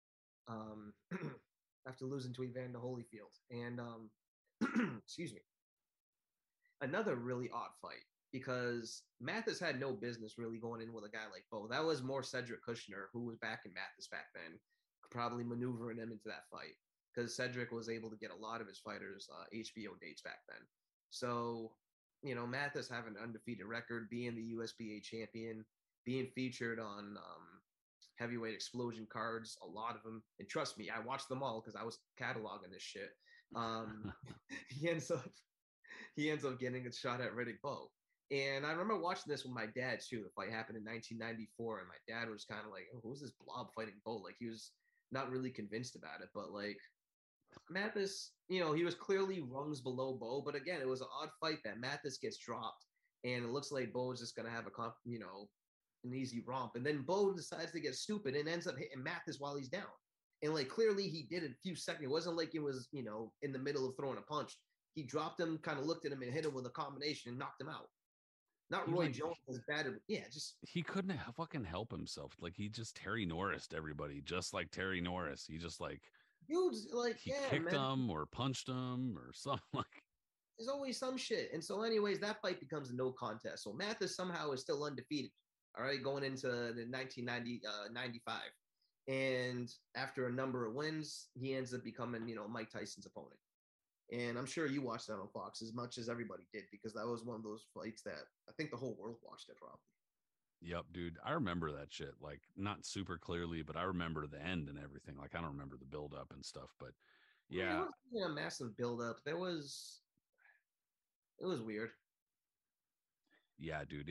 after losing to Evander Holyfield. And excuse me, another really odd fight, because Mathis had no business really going in with a guy like Bowe. That was more Cedric Kushner, who was back in Mathis back then, probably maneuvering him into that fight. because Cedric was able to get a lot of his fighters HBO dates back then. So, Mathis having an undefeated record, being the USBA champion, being featured on heavyweight explosion cards, a lot of them. And trust me, I watched them all because I was cataloging this shit. He ends up getting a shot at Riddick Bowe. And I remember watching this with my dad too. The fight happened in 1994, and my dad was kind of like, oh, "Who's this blob fighting Bowe?" Like he was not really convinced about it, but like Mathis, he was clearly rungs below Bowe. But again, it was an odd fight that Mathis gets dropped, and it looks like Bowe is just gonna have an easy romp, and then Bowe decides to get stupid and ends up hitting Mathis while he's down. And like clearly he did it a few seconds. It wasn't like it was in the middle of throwing a punch. He dropped him, kind of looked at him, and hit him with a combination and knocked him out. Not Roy Jones was bad. Just he couldn't fucking help himself. Like he just Terry Norris'd everybody, just like Terry Norris. He just dudes like he kicked him or punched him or something like. There's always some shit. And so, anyways, that fight becomes a no contest. So Mathis somehow is still undefeated. All right, going into the 95. And after a number of wins, he ends up becoming, Mike Tyson's opponent. And I'm sure you watched that on Fox as much as everybody did, because that was one of those fights that I think the whole world watched it probably. Yep, dude. I remember that shit. Like not super clearly, but I remember the end and everything. Like I don't remember the build up and stuff, but yeah. It wasn't a massive build up. It was weird. Yeah, dude.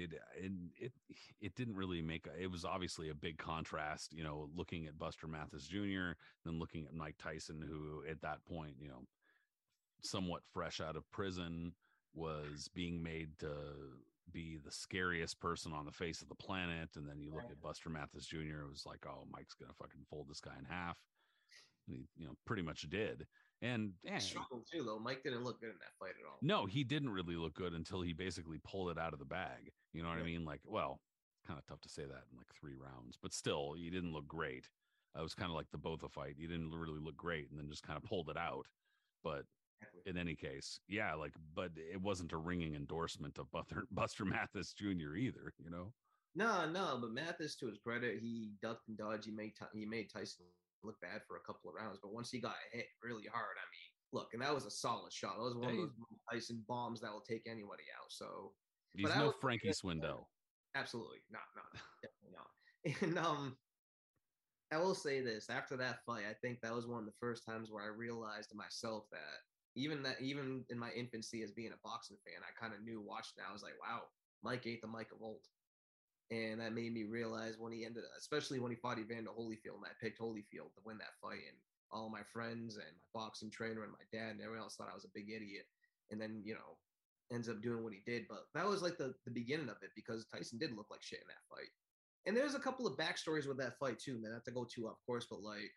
It didn't really make it was obviously a big contrast, looking at Buster Mathis Jr., then looking at Mike Tyson, who at that point, somewhat fresh out of prison, was being made to be the scariest person on the face of the planet. And then you look at Buster Mathis Jr., it was like, oh, Mike's gonna fucking fold this guy in half. And he, pretty much did. And struggled too, though. Mike didn't look good in that fight at all. No, he didn't really look good until he basically pulled it out of the bag. You know what I mean? Like, well, kind of tough to say that in like 3 rounds, but still, he didn't look great. It was kind of like the Botha fight. He didn't really look great, and then just kind of pulled it out. But in any case, yeah, but it wasn't a ringing endorsement of Buster Mathis Jr. either, No, but Mathis, to his credit, he ducked and dodged. He made Tyson look bad for a couple of rounds, but once he got hit really hard, I mean, look, and that was a solid shot. That was one of those Tyson bombs that will take anybody out. So he's no Frankie Swindell. Absolutely not, definitely not. And I will say this: after that fight, I think that was one of the first times where I realized to myself that even in my infancy as being a boxing fan, I kind of knew watching that. I was like, wow, Mike ain't the Mike of old. And that made me realize when he especially when he fought Evander Holyfield, and I picked Holyfield to win that fight. And all my friends and my boxing trainer and my dad and everyone else thought I was a big idiot. And then, ends up doing what he did. But that was like the beginning of it, because Tyson did look like shit in that fight. And there's a couple of backstories with that fight too, man. Not to go too off course, but like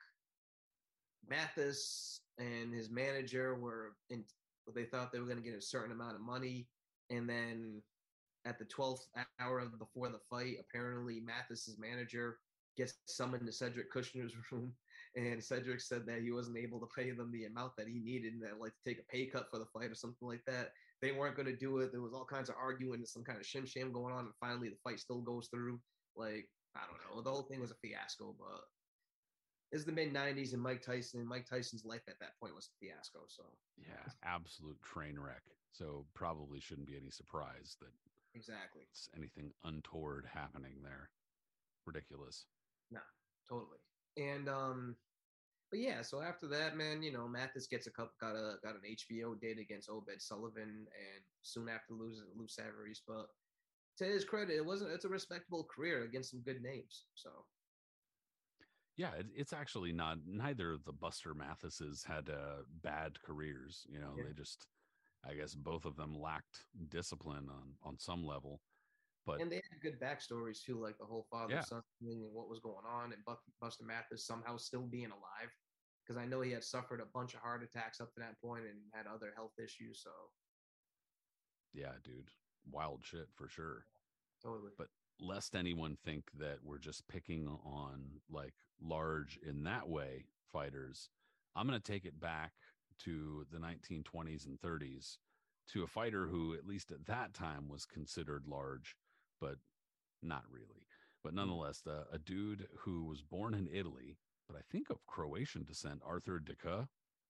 Mathis and his manager they thought they were going to get a certain amount of money. And then at the 12th hour before the fight, apparently Mathis's manager gets summoned to Cedric Kushner's room, and Cedric said that he wasn't able to pay them the amount that he needed, and that like to take a pay cut for the fight or something like that. They weren't going to do it. There was all kinds of arguing and some kind of shim going on, and finally the fight still goes through. Like, I don't know. The whole thing was a fiasco, but it's the mid-90s, and Mike Tyson's life at that point was a fiasco. So yeah, absolute train wreck. So probably shouldn't be any surprise that exactly it's anything untoward happening there. Ridiculous. No, totally. And but yeah, so after that, man, Mathis got an HBO date against Obed Sullivan, and soon after loses Lou Savarese. But to his credit, it's a respectable career against some good names. So yeah, it's actually not. Neither of the Buster Mathises had bad careers. They just, I guess, both of them lacked discipline on some level. And they had good backstories too, like the whole father-son thing and what was going on, and Buster Mathis somehow still being alive, because I know he had suffered a bunch of heart attacks up to that point and had other health issues. So yeah, dude, wild shit for sure. Totally. But lest anyone think that we're just picking on like large in that way fighters, I'm going to take it back to the 1920s and 30s to a fighter who, at least at that time, was considered large, but not really. But nonetheless, a dude who was born in Italy, but I think of Croatian descent, Arthur Deca.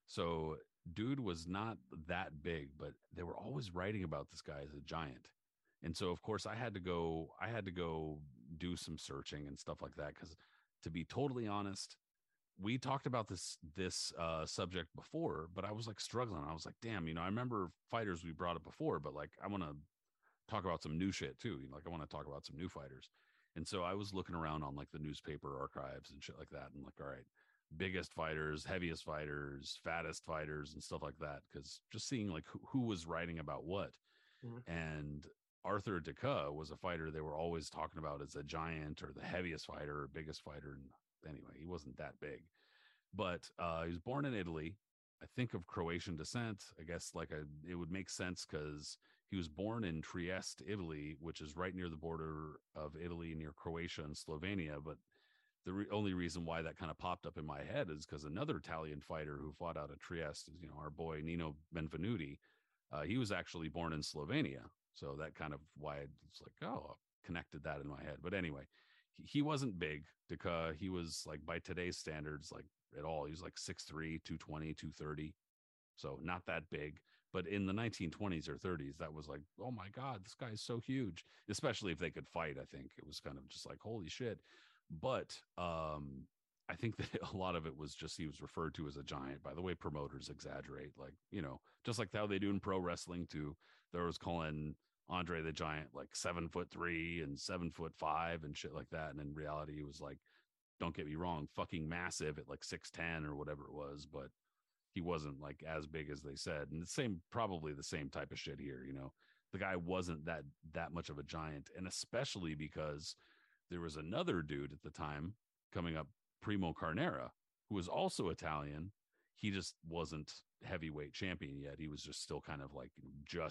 So dude was not that big, but they were always writing about this guy as a giant. And so of course I had to go do some searching and stuff like that cuz to be totally honest, we talked about this subject before, but I was like struggling. I was like, damn, I remember fighters we brought up before, but like I want to talk about some new shit too. Like I want to talk about some new fighters. And so I was looking around on like the newspaper archives and shit like that and like, all right, biggest fighters, heaviest fighters, fattest fighters and stuff like that cuz just seeing like who was writing about what. Mm-hmm. And Arthur Deca was a fighter they were always talking about as a giant or the heaviest fighter or biggest fighter. And anyway, he wasn't that big, but he was born in Italy. I think of Croatian descent. I guess it would make sense because he was born in Trieste, Italy, which is right near the border of Italy, near Croatia and Slovenia. But the only reason why that kind of popped up in my head is because another Italian fighter who fought out of Trieste is, our boy Nino Benvenuti. He was actually born in Slovenia, so that kind of why it's like, oh, connected that in my head. But anyway, he wasn't big. Deca, he was like by today's standards, like at all. He was like 6'3", 220, 230. So not that big. But in the 1920s or 30s, that was like, oh my God, this guy is so huge. Especially if they could fight. I think it was kind of just like, holy shit. But I think that a lot of it was just he was referred to as a giant by the way promoters exaggerate, like, just like how they do in pro wrestling too. There was calling Andre the Giant like 7'3" and 7'5" and shit like that. And in reality, he was like, don't get me wrong, fucking massive at like 6'10" or whatever it was, but he wasn't like as big as they said. And probably the same type of shit here. The guy wasn't that much of a giant, and especially because there was another dude at the time coming up, Primo Carnera, who was also Italian. He just wasn't heavyweight champion yet. He was just still kind of like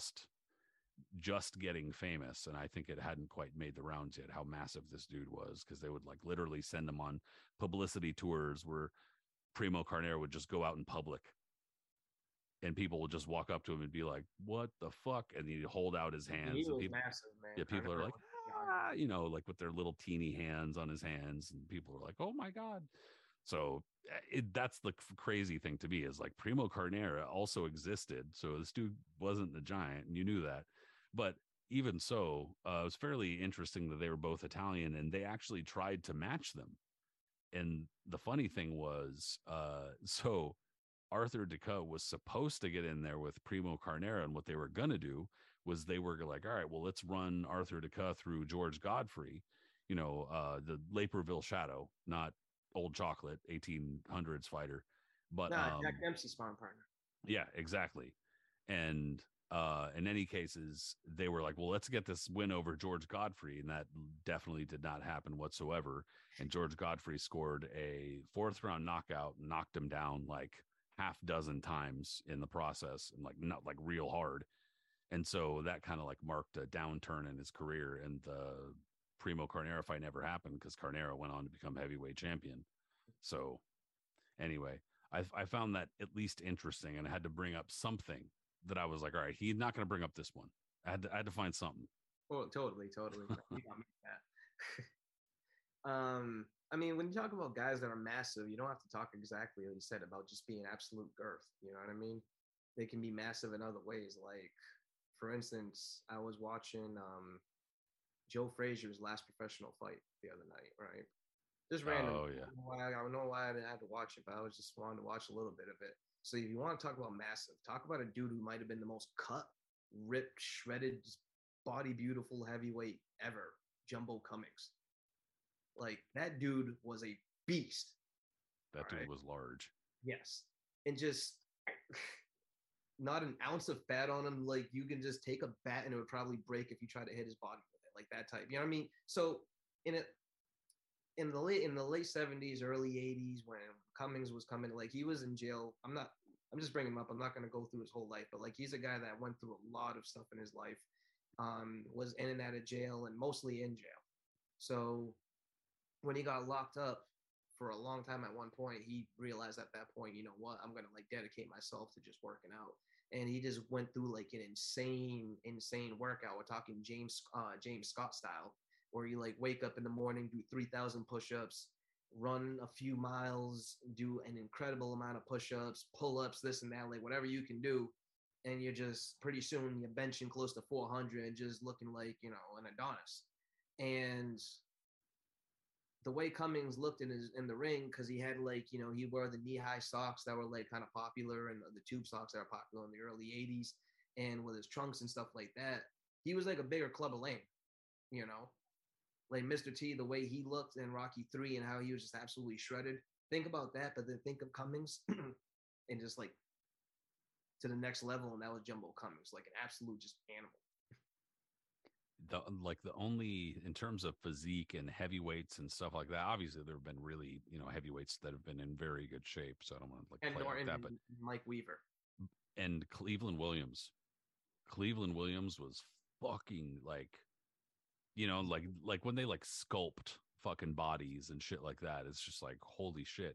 just getting famous, and I think it hadn't quite made the rounds yet how massive this dude was, because they would like literally send him on publicity tours where Primo Carnera would just go out in public and people would just walk up to him and be like, what the fuck? And he'd hold out his hands. He And was people, massive, man. yeah, people are like, like with their little teeny hands on his hands. And people are like, oh my God. So that's the crazy thing to me is like Primo Carnera also existed. So this dude wasn't the giant, and you knew that. But even so, it was fairly interesting that they were both Italian and they actually tried to match them. And the funny thing was, so Arthur Deca was supposed to get in there with Primo Carnera, and what they were going to do was they were like, all right, well, let's run Arthur Deca through George Godfrey, the Naperville Shadow, not Old Chocolate, 1800s fighter, but Jack Dempsey sparring partner. Yeah, exactly. And in any cases, they were like, well, let's get this win over George Godfrey. And that definitely did not happen whatsoever. And George Godfrey scored a 4th round knockout, knocked him down like half dozen times in the process, and like not like real hard. And so that kind of like marked a downturn in his career. And the Primo Carnera fight never happened because Carnera went on to become heavyweight champion. So anyway, I found that at least interesting, and I had to bring up something that I was like, all right, he's not going to bring up this one. I had to find something. Oh, totally. I mean, when you talk about guys that are massive, you don't have to talk exactly like you said about just being absolute girth. You know what I mean? They can be massive in other ways. Like, for instance, I was watching Joe Frazier's last professional fight the other night, right? Just random. Oh yeah. I don't know why I didn't have to watch it, but I was just wanting to watch a little bit of it. So if you want to talk about massive, talk about a dude who might have been the most cut, ripped, shredded, body beautiful heavyweight ever, Jumbo Cummings. Like that dude was a beast. That dude was large. Yes. And just not an ounce of fat on him. Like you can just take a bat and it would probably break if you try to hit his body with it. Like that type. You know what I mean? So in the late 70s, early 80s, when Cummings was coming, like he was in jail. I'm just bringing him up. I'm not going to go through his whole life, but like he's a guy that went through a lot of stuff in his life, was in and out of jail and mostly in jail. So when he got locked up for a long time, at one point, he realized at that point, you know what, I'm going to like dedicate myself to just working out. And he just went through like an insane workout. We're talking James Scott style, where you like wake up in the morning, do 3,000 push-ups, run a few miles, do an incredible amount of push-ups, pull-ups, this and that, like whatever you can do, and you're just pretty soon you're benching close to 400 and just looking like, you know, an Adonis. And the way Cummings looked in the ring, because he had like, you know, he wore the knee-high socks that were like kind of popular, and the tube socks that were popular in the early 80s, and with his trunks and stuff like that, he was like a bigger Clubber Lang, you know, like Mr. T, the way he looked in Rocky 3 and how he was just absolutely shredded. Think about that, but then think of Cummings and just like to the next level, and that was Jumbo Cummings, like an absolute just animal. The only, in terms of physique and heavyweights and stuff like that, obviously there have been really, you know, heavyweights that have been in very good shape, so I don't want to like And play Norton, like that, but Mike Weaver. And Cleveland Williams was fucking like, you know, like when they like sculpt fucking bodies and shit like that, it's just like holy shit.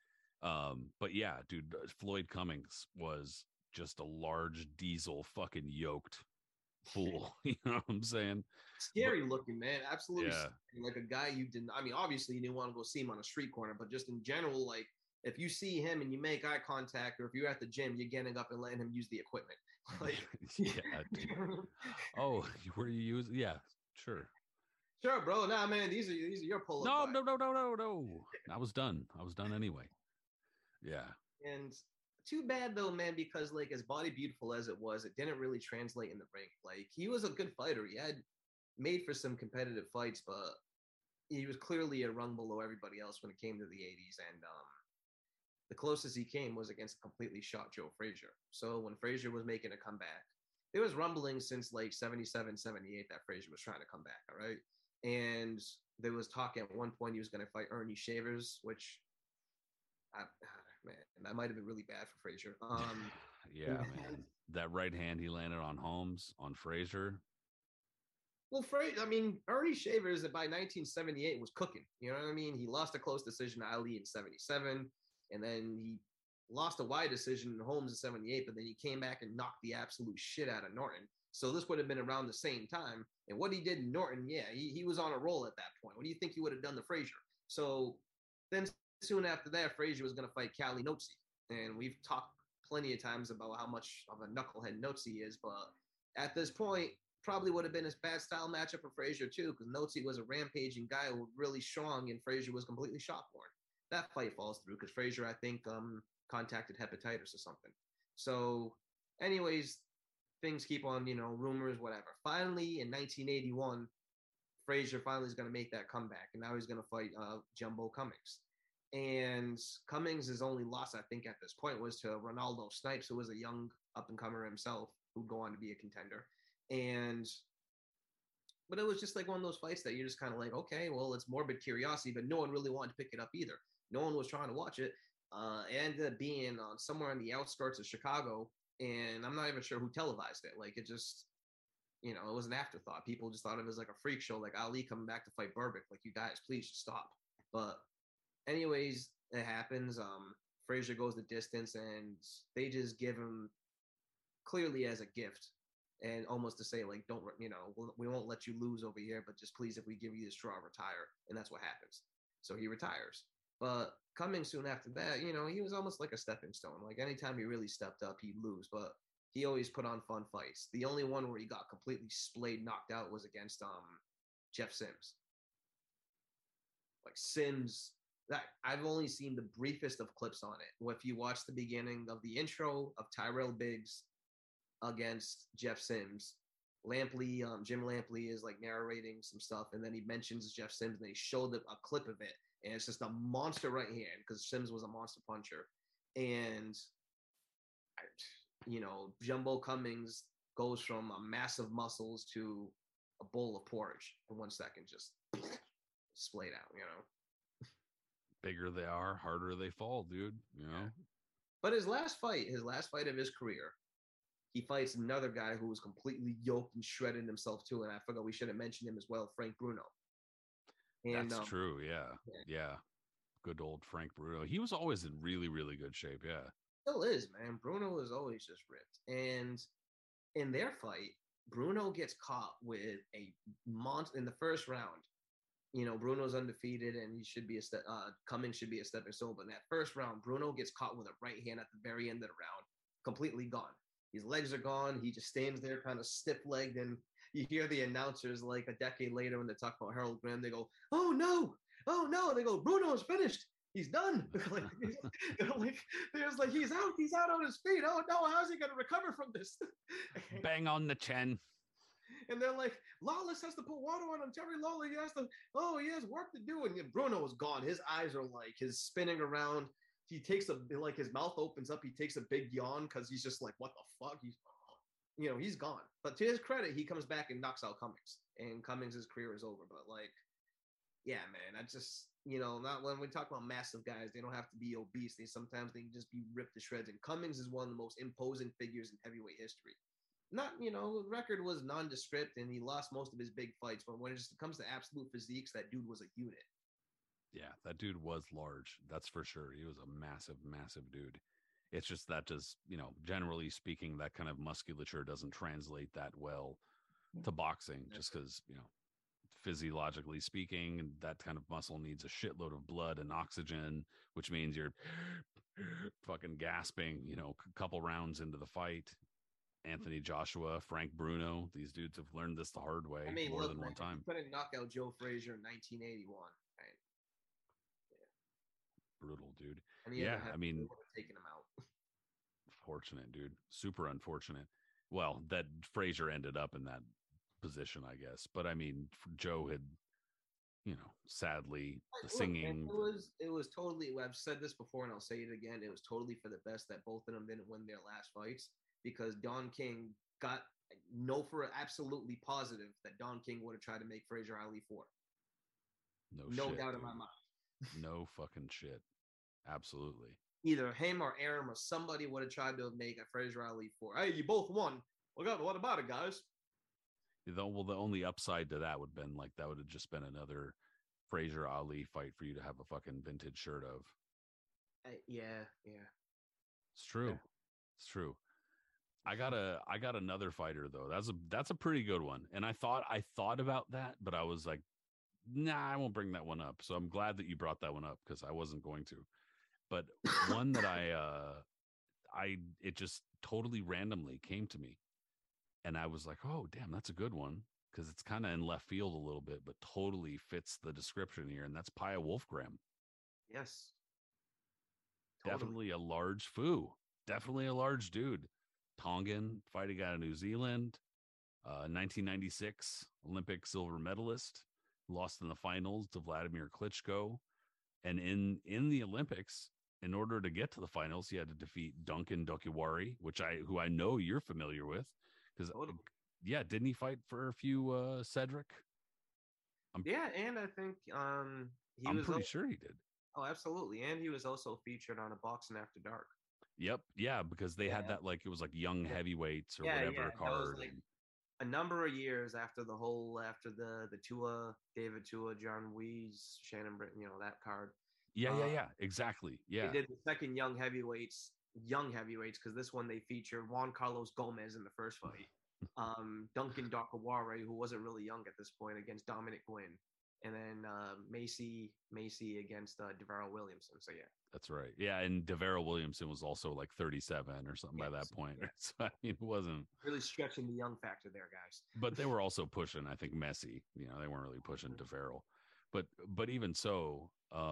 But yeah, dude, Floyd Cummings was just a large diesel fucking yoked fool. You know what I'm saying? Scary looking, man. Absolutely Yeah. scary. Like a guy you didn't, I mean, obviously you didn't want to go see him on a street corner, but just in general, like if you see him and you make eye contact, or if you're at the gym, you're getting up and letting him use the equipment. Like, Yeah, dude. Oh, where you use? Yeah, sure. Sure, bro. Nah, man, these are your pull-up. No. I was done anyway. Yeah. And too bad though, man, because like as body beautiful as it was, it didn't really translate in the ring. Like he was a good fighter. He had made for some competitive fights, but he was clearly a rung below everybody else when it came to the 80s. And the closest he came was against a completely shot Joe Frazier. So when Frazier was making a comeback, there was rumbling since like 77, 78 that Frazier was trying to come back. All right. And there was talk at one point he was going to fight Ernie Shavers, which man, that might have been really bad for Frazier. Yeah, man. That right hand he landed on Holmes, on Frazier. Well, I mean, Ernie Shavers by 1978 was cooking. You know what I mean? He lost a close decision to Ali in 77, and then he lost a wide decision in Holmes in 78, but then he came back and knocked the absolute shit out of Norton. So this would have been around the same time. And what he did in Norton, yeah, he was on a roll at that point. What do you think he would have done to Frazier? So then soon after that, Frazier was going to fight Cali Notzi. And we've talked plenty of times about how much of a knucklehead Notzi is, but at this point, probably would have been a bad style matchup for Frazier too, because Notzi was a rampaging guy who was really strong, and Frazier was completely shot born. That fight falls through because Frazier, I think, contacted hepatitis or something. So, anyways, things keep on, you know, rumors, whatever. Finally, in 1981, Frazier finally is going to make that comeback, and now he's going to fight Jumbo Cummings. And Cummings' only loss, I think, at this point was to Ronaldo Snipes, who was a young up-and-comer himself, who'd go on to be a contender. But it was just like one of those fights that you're just kind of like, okay, well, it's morbid curiosity, but no one really wanted to pick it up either. No one was trying to watch it. It ended up being somewhere on the outskirts of Chicago, and I'm not even sure who televised it. Like, it just, you know, it was an afterthought. People just thought of it as like a freak show, like Ali coming back to fight Berbick. Like, you guys, please just stop. But anyways, it happens. Frazier goes the distance, and they just give him clearly as a gift, and almost to say like, don't, you know, we won't let you lose over here, but just please, if we give you the straw, retire. And that's what happens. So he retires. But coming soon after that, you know, he was almost like a stepping stone. Like anytime he really stepped up, he'd lose, but he always put on fun fights. The only one where he got completely splayed, knocked out, was against Jeff Sims. Like Sims, that I've only seen the briefest of clips on it. If you watch the beginning of the intro of Tyrell Biggs against Jeff Sims, Jim Lampley is like narrating some stuff, and then he mentions Jeff Sims, and they showed a clip of it, and it's just a monster right hand because Sims was a monster puncher, and you know, Jumbo Cummings goes from a massive muscles to a bowl of porridge in 1 second, just splayed out, you know. Bigger they are, harder they fall, dude. You know. But his last fight of his career, he fights another guy who was completely yoked and shredded himself too. And I forgot we should have mentioned him as well, Frank Bruno. And that's true. Yeah. Good old Frank Bruno. He was always in really, really good shape. Yeah. Still is, man. Bruno is always just ripped. And in their fight, Bruno gets caught with a monster in the first round. Bruno's undefeated, and he should be a step. Cummings should be a stepping stone. But in that first round, Bruno gets caught with a right hand at the very end of the round, completely gone. His legs are gone. He just stands there, kind of stiff-legged, and you hear the announcers like a decade later when they talk about Harold Graham. They go, "Oh no, oh no!" They go, "Bruno's finished. He's done." There's like he's out on his feet. Oh no, how's he gonna recover from this? Bang on the chin. And they're like, Lawless has to put water on him. Jerry Lawler, he has work to do. And Bruno is gone. His eyes are like his spinning around. He takes his mouth opens up. He takes a big yawn because he's just like, what the fuck? He's gone. But to his credit, he comes back and knocks out Cummings. And Cummings' career is over. But like, yeah, man, I just, not when we talk about massive guys, they don't have to be obese. Sometimes they can just be ripped to shreds. And Cummings is one of the most imposing figures in heavyweight history. Not, the record was nondescript and he lost most of his big fights, but when it just comes to absolute physiques, that dude was a unit. Yeah, that dude was large. That's for sure. He was a massive, massive dude. It's just that does, generally speaking, that kind of musculature doesn't translate that well to boxing just because, physiologically speaking, that kind of muscle needs a shitload of blood and oxygen, which means you're fucking gasping, a couple rounds into the fight. Anthony Joshua, Frank Bruno, these dudes have learned this the hard way more than one time. He couldn't knock out Joe Frazier in 1981. Right? Yeah. Brutal, dude. Taking him out. Fortunate, dude. Super unfortunate. Well, that Frazier ended up in that position, I guess. But I mean, Joe had, sadly, the singing. It was totally. I've said this before, and I'll say it again. It was totally for the best that both of them didn't win their last fights. Because Don King for absolutely positive that Don King would have tried to make Frazier Ali 4. No shit, doubt in my mind. No fucking shit. Absolutely. Either him or Arum or somebody would have tried to make a Frazier Ali 4. Hey, you both won. What about it, guys? Well, the only upside to that would have been that would have just been another Frazier Ali fight for you to have a fucking vintage shirt of. Yeah. It's true. Yeah. It's true. I got another fighter though. That's a pretty good one. And I thought about that, but I was like, nah, I won't bring that one up. So I'm glad that you brought that one up because I wasn't going to. But one that it just totally randomly came to me. And I was like, oh, damn, that's a good one. Because it's kind of in left field a little bit, but totally fits the description here. And that's Paya Wolfgram. Yes. Totally. Definitely a large foo. Definitely a large dude. Tongan, fighting out of New Zealand, 1996 Olympic silver medalist, lost in the finals to Vladimir Klitschko. And in the Olympics, in order to get to the finals, he had to defeat Duncan Dokiwari, who I know you're familiar with. Because, didn't he fight for a few Cedric? And I think I'm pretty sure he did. Oh, absolutely. And he was also featured on a Boxing After Dark. Yep. Yeah, because they had that it was like young heavyweights or whatever card. A number of years after the Tua, David Tua, John Weiss, Shannon Britton, that card. Yeah, exactly. Yeah. They did the second young heavyweights, because this one they featured Juan Carlos Gomez in the first fight. Duncan Dokaware, who wasn't really young at this point, against Dominic Gwynn. And then Macy against DeVarrell Williamson. So, yeah. That's right. Yeah, and DeVarrell Williamson was also like 37 or something by that point. Yeah. So, I mean, it wasn't... Really stretching the young factor there, guys. But they were also pushing, I think, Messi. They weren't really pushing DeVarell. But even so,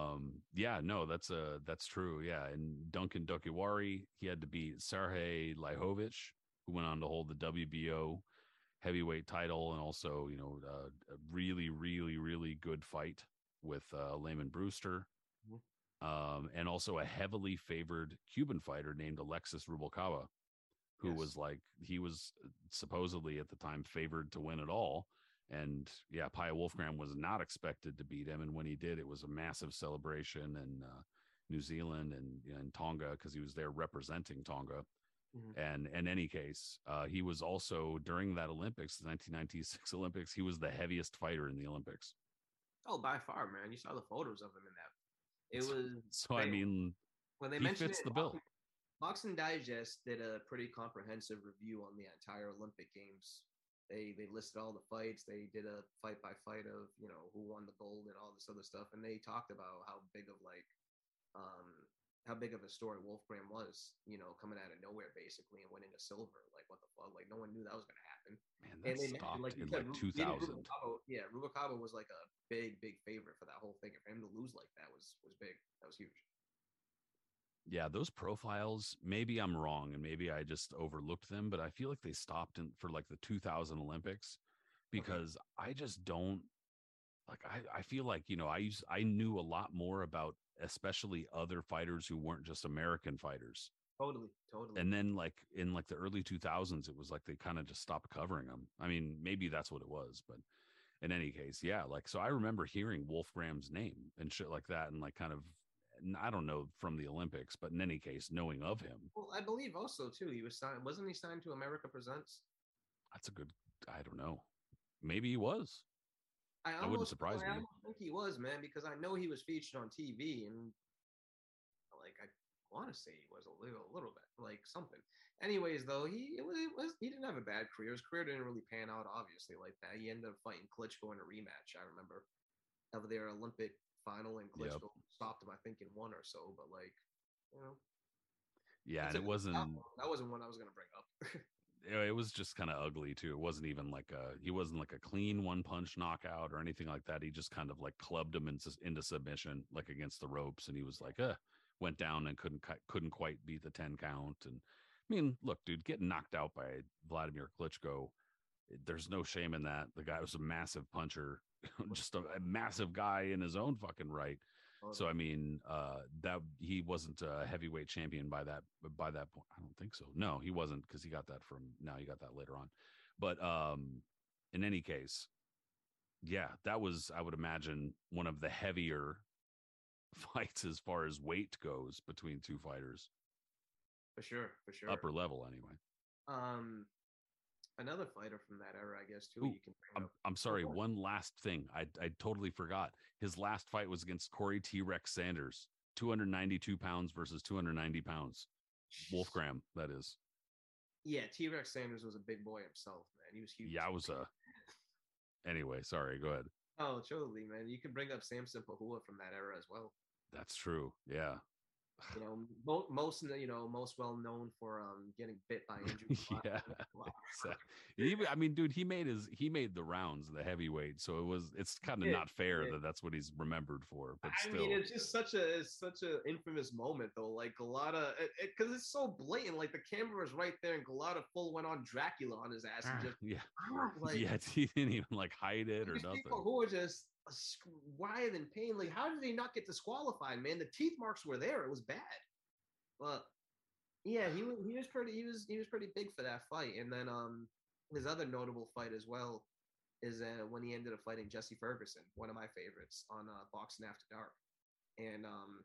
that's true. Yeah, and Duncan Dokiwari, he had to beat Sergej Lihovic, who went on to hold the WBO heavyweight title, and also a really, really, really good fight with Layman Brewster, and also a heavily favored Cuban fighter named Alexis Rubalcaba, who was he was supposedly at the time favored to win it all. And Paya Wolfgram was not expected to beat him, and when he did, it was a massive celebration in New Zealand and Tonga, because he was there representing Tonga. Mm-hmm. And in any case, he was also, during that Olympics, the 1996 Olympics, he was the heaviest fighter in the Olympics. Oh, by far, man. You saw the photos of him in that. It was... So, I mean, when they he mentioned fits the bill. Boxing Digest did a pretty comprehensive review on the entire Olympic Games They listed all the fights. They did a fight by fight of who won the gold and all this other stuff, and they talked about um how big of a story Wolfgram was, coming out of nowhere basically and winning a silver. Like what the fuck? Like no one knew that was gonna happen. Man, And that they mentioned, stopped like you in said, like David 2000. Rubalcaba. Yeah, Rubalcaba was like a big favorite for that whole thing. And for him to lose like that was big. That was huge. Yeah, those profiles, maybe I'm wrong and maybe I just overlooked them, but I feel like they stopped for like the 2000 Olympics Okay. because I just don't like I feel like, I knew a lot more about especially other fighters who weren't just American fighters. Totally. And then like in like the early 2000s it was like they kind of just stopped covering them. I mean, maybe that's what it was, but in any case, yeah, like so I remember hearing Wolfgram's name and shit like that and like kind of I don't know from the Olympics, but in any case, knowing of him, Well, I believe also too he was signed. Wasn't he signed to America Presents? that's a good. I don't know. Maybe he was. That wouldn't surprise I me. almost think he was, man, because I know he was featured on TV, and like I want to say he was a little bit like something. Anyways, though, he didn't have a bad career. His career didn't really pan out, obviously, like that. He ended up fighting Klitschko in a rematch. I remember of their Olympic final, and Yep. Klitschko stopped him, I think, in one or so. But like, you know, Yeah, that's and a it wasn't. that wasn't one I was gonna bring up. It was just kind of ugly too. It wasn't even like he wasn't like a clean one punch knockout or anything like that. He just kind of like clubbed him into submission, like against the ropes, and he was like, went down and couldn't quite beat the 10 count. And I mean, look, dude, getting knocked out by Vladimir Klitschko, there's no shame in that. The guy was a massive puncher, just a massive guy in his own fucking right. So I mean, that he wasn't a heavyweight champion by that point. I don't think so. No, he wasn't because he got that from now. He got that later on. But in any case, yeah, that was I would imagine one of the heavier fights as far as weight goes between two fighters. For sure. Upper level anyway. Um, Another fighter from that era, I guess, too. Ooh, You can bring up. I'm sorry. One last thing. I totally forgot. His last fight was against Corey T. Rex Sanders, 292 pounds versus 290 pounds. Wolfgram, that is. Yeah, T Rex Sanders was a big boy himself, man. He was huge. Yeah, I was anyway, sorry, go ahead. Oh, totally, man. You can bring up Samson Pahua from that era as well. That's true. Yeah. Most well known for getting bit by Andrew. Yeah. I mean, dude, he made the rounds in the heavyweight, so it's kind of not fair that that's what he's remembered for. But I still, mean, it's just such a infamous moment though. Like Galata, because it's so blatant. Like the camera was right there, and Galata full went on Dracula on his ass and just like yeah, he didn't even like hide it or nothing. People who were just writhe in pain. Like, how did they not get disqualified, man? The teeth marks were there. It was bad. But yeah, he was pretty big for that fight. And then his other notable fight as well is when he ended up fighting Jesse Ferguson, one of my favorites on Boxing After Dark. And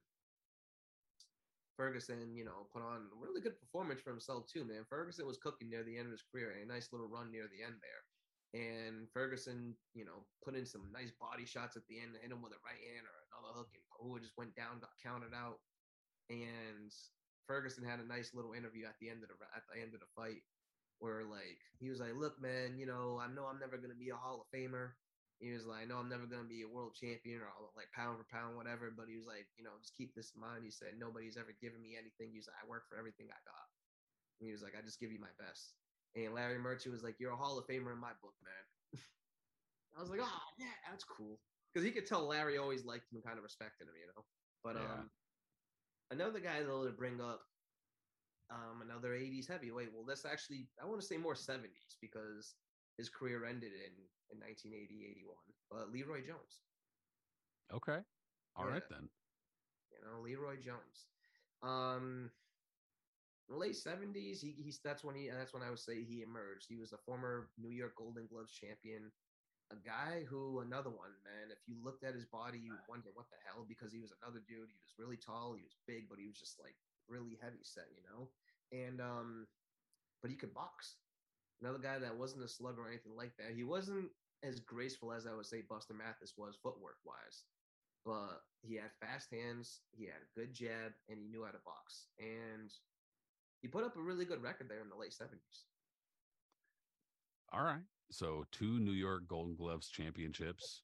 Ferguson, put on a really good performance for himself too, man. Ferguson was cooking near the end of his career, a nice little run near the end there. And Ferguson, put in some nice body shots at the end, hit him with a right hand or another hook, and Pahua just went down, got counted out. And Ferguson had a nice little interview at the end of the fight, where like he was like, "Look, man, I know I'm never gonna be a Hall of Famer." He was like, "No, I'm never gonna be a world champion or like pound for pound, whatever." But he was like, just keep this in mind. He said, "Nobody's ever given me anything." He was like, "I work for everything I got." And he was like, "I just give you my best." And Larry Merchant was like, "You're a Hall of Famer in my book, man." I was like, "Oh, yeah, that's cool," because he could tell Larry always liked him and kind of respected him. But another guy though to bring up, another '80s heavyweight. Well, that's actually I want to say more '70s because his career ended in 1980, 81. But Leroy Jones. Okay. All right Yeah, then. Leroy Jones. Um, in the late '70s, that's when I would say he emerged. He was a former New York Golden Gloves champion, a guy who another one, man. If you looked at his body, you would wonder what the hell because he was another dude. He was really tall, he was big, but he was just like really heavy set. And but he could box. Another guy that wasn't a slug or anything like that. He wasn't as graceful as I would say Buster Mathis was footwork wise, but he had fast hands, he had a good jab, and he knew how to box. And he put up a really good record there in the late '70s. All right. So 2 New York Golden Gloves championships,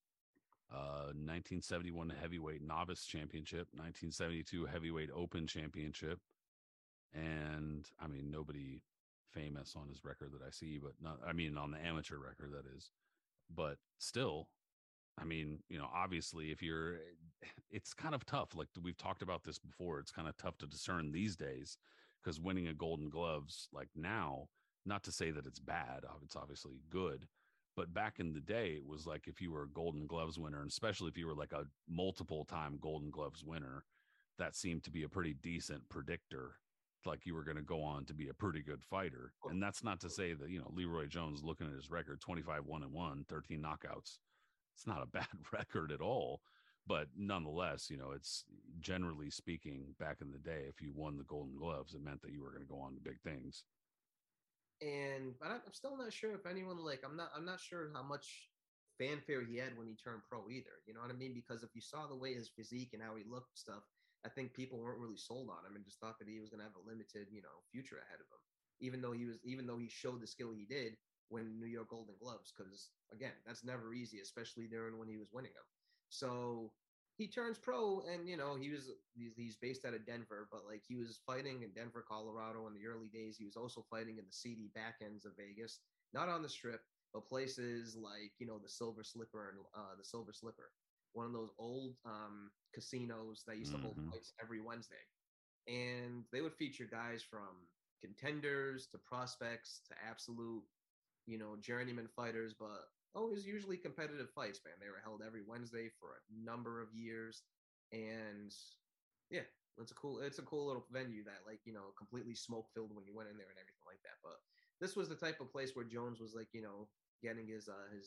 1971 heavyweight novice championship, 1972 heavyweight open championship, and I mean nobody famous on his record that I see, but not I mean on the amateur record that is, but still, I mean, obviously if you're it's kind of tough. Like we've talked about this before, it's kind of tough to discern these days because winning a Golden Gloves like now, not to say that it's bad, it's obviously good, but back in the day it was like if you were a Golden Gloves winner, and especially if you were like a multiple time Golden Gloves winner, that seemed to be a pretty decent predictor, like you were going to go on to be a pretty good fighter. And that's not to say that, Leroy Jones, looking at his record, 25-1-1, 13 knockouts, it's not a bad record at all. But nonetheless, it's generally speaking, back in the day, if you won the Golden Gloves, it meant that you were going to go on to big things. And but I'm still not sure if anyone I'm not sure how much fanfare he had when he turned pro either. You know what I mean? Because if you saw the way his physique and how he looked stuff, I think people weren't really sold on him and just thought that he was going to have a limited, future ahead of him. Even though he showed the skill he did when New York Golden Gloves, because again, that's never easy, especially during when he was winning them. So he turns pro, and he's based out of Denver, but like he was fighting in Denver, Colorado in the early days. He was also fighting in the seedy back ends of Vegas, not on the Strip, but places like the Silver Slipper and the Silver Slipper, one of those old casinos that used to hold fights every Wednesday. And they would feature guys from contenders to prospects to absolute, journeyman fighters, but always usually competitive fights, man. They were held every Wednesday for a number of years. And yeah, it's a cool little venue that completely smoke filled when you went in there and everything like that. But this was the type of place where Jones was like, getting his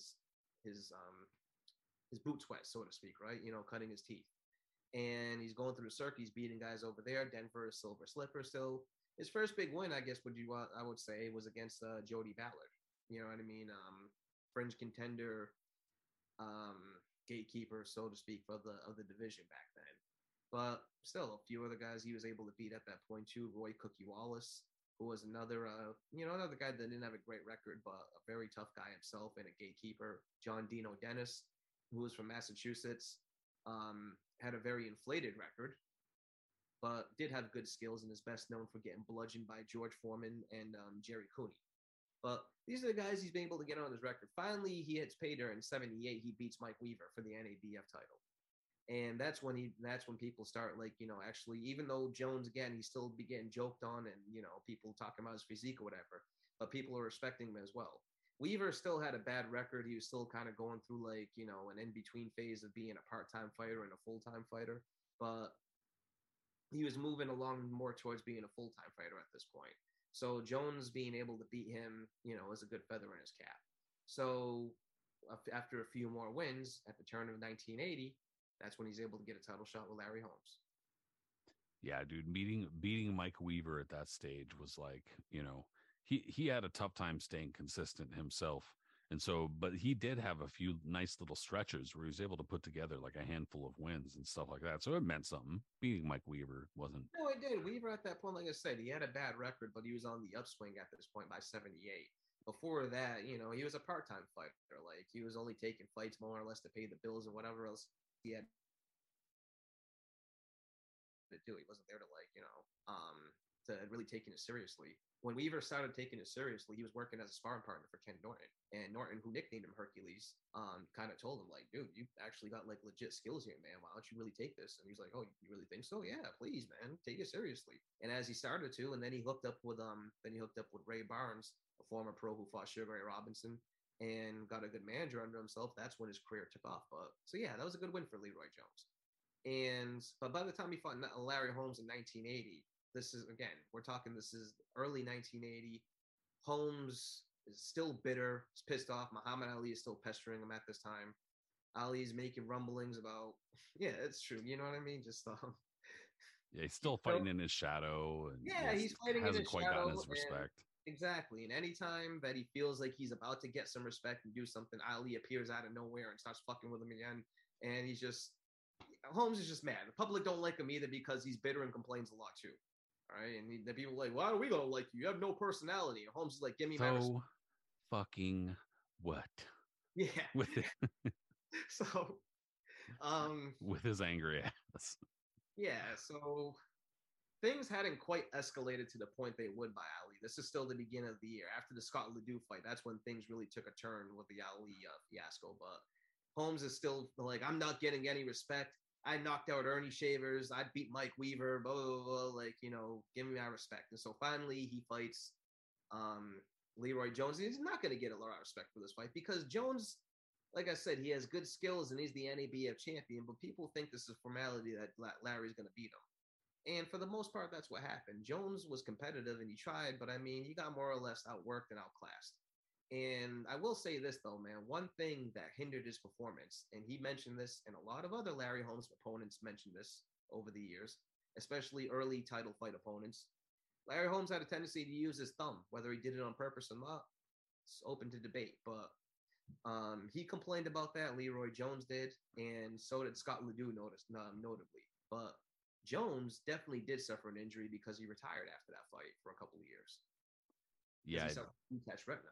boots wet, so to speak, right? Cutting his teeth. And he's going through the circuit. He's beating guys over there. Denver, Silver Slipper still. His first big win, I guess, I would say, was against Jody Ballard. You know what I mean? Fringe contender, gatekeeper, so to speak, of the division back then. But still, a few other guys he was able to beat at that point too. Roy Cookie Wallace, who was another guy that didn't have a great record, but a very tough guy himself and a gatekeeper. John Dino Dennis, who was from Massachusetts, had a very inflated record, but did have good skills and is best known for getting bludgeoned by George Foreman and Jerry Cooney. But these are the guys he's been able to get on his record. Finally, he hits pay dirt in '78. He beats Mike Weaver for the NABF title. And that's when people start actually, even though Jones, again, he's still be getting joked on and, people talking about his physique or whatever, but people are respecting him as well. Weaver still had a bad record. He was still kind of going through an in-between phase of being a part-time fighter and a full-time fighter. But he was moving along more towards being a full-time fighter at this point. So Jones being able to beat him, is a good feather in his cap. So after a few more wins at the turn of 1980, that's when he's able to get a title shot with Larry Holmes. Yeah, dude, beating Mike Weaver at that stage was like, he had a tough time staying consistent himself. And so, but he did have a few nice little stretches where he was able to put together like a handful of wins and stuff like that. So it meant something. Beating Mike Weaver wasn't. No, it did. Weaver at that point, like I said, he had a bad record, but he was on the upswing at this point by '78. Before that, he was a part-time fighter. Like he was only taking fights more or less to pay the bills and whatever else he had to do. He wasn't there to to really taking it seriously. When Weaver started taking it seriously, he was working as a sparring partner for Ken Norton. And Norton, who nicknamed him Hercules, kind of told him like, dude, you actually got like legit skills here, man. Why don't you really take this? And he's like, oh, you really think so? Yeah, please, man, take it seriously. And as he started to, and then he hooked up with Ray Barnes, a former pro who fought Sugar Ray Robinson, and got a good manager under himself. That's when his career took off. But so yeah, that was a good win for Leroy Jones. But by the time he fought Larry Holmes in 1980, this is early 1980. Holmes is still bitter. He's pissed off. Muhammad Ali is still pestering him at this time. Ali's making rumblings about, yeah, it's true. You know what I mean? Just yeah, he's still fighting in his shadow. And yeah, he's fighting in his quite shadow. Gotten his respect. Exactly. And anytime that he feels like he's about to get some respect and do something, Ali appears out of nowhere and starts fucking with him again. And Holmes is just mad. The public don't like him either because he's bitter and complains a lot too. All right, and the people are like, why are we gonna like you? You have no personality. And Holmes is like, give me my fucking What? Yeah. With it, So, um, with his angry ass. yeah. So things hadn't quite escalated to the point they would by Ali. This is still the beginning of the year. After the Scott Ledoux fight, that's when things really took a turn with the Ali fiasco. But Holmes is still like, I'm not getting any respect. I knocked out Ernie Shavers. I beat Mike Weaver. Blah, blah, blah, blah. Like, give me my respect. And so finally he fights um, Leroy Jones. He's not going to get a lot of respect for this fight because Jones, like I said, he has good skills and he's the NABF champion. But people think this is formality that Larry's going to beat him. And for the most part, that's what happened. Jones was competitive and he tried, but I mean, he got more or less outworked and outclassed. And I will say this, though, man, one thing that hindered his performance, and he mentioned this, and a lot of other Larry Holmes opponents mentioned this over the years, especially early title fight opponents. Larry Holmes had a tendency to use his thumb, whether he did it on purpose or not. It's open to debate, but he complained about that. Leroy Jones did, and so did Scott Ledoux, notably. But Jones definitely did suffer an injury because he retired after that fight for a couple of years. Yeah, he suffered detached retina.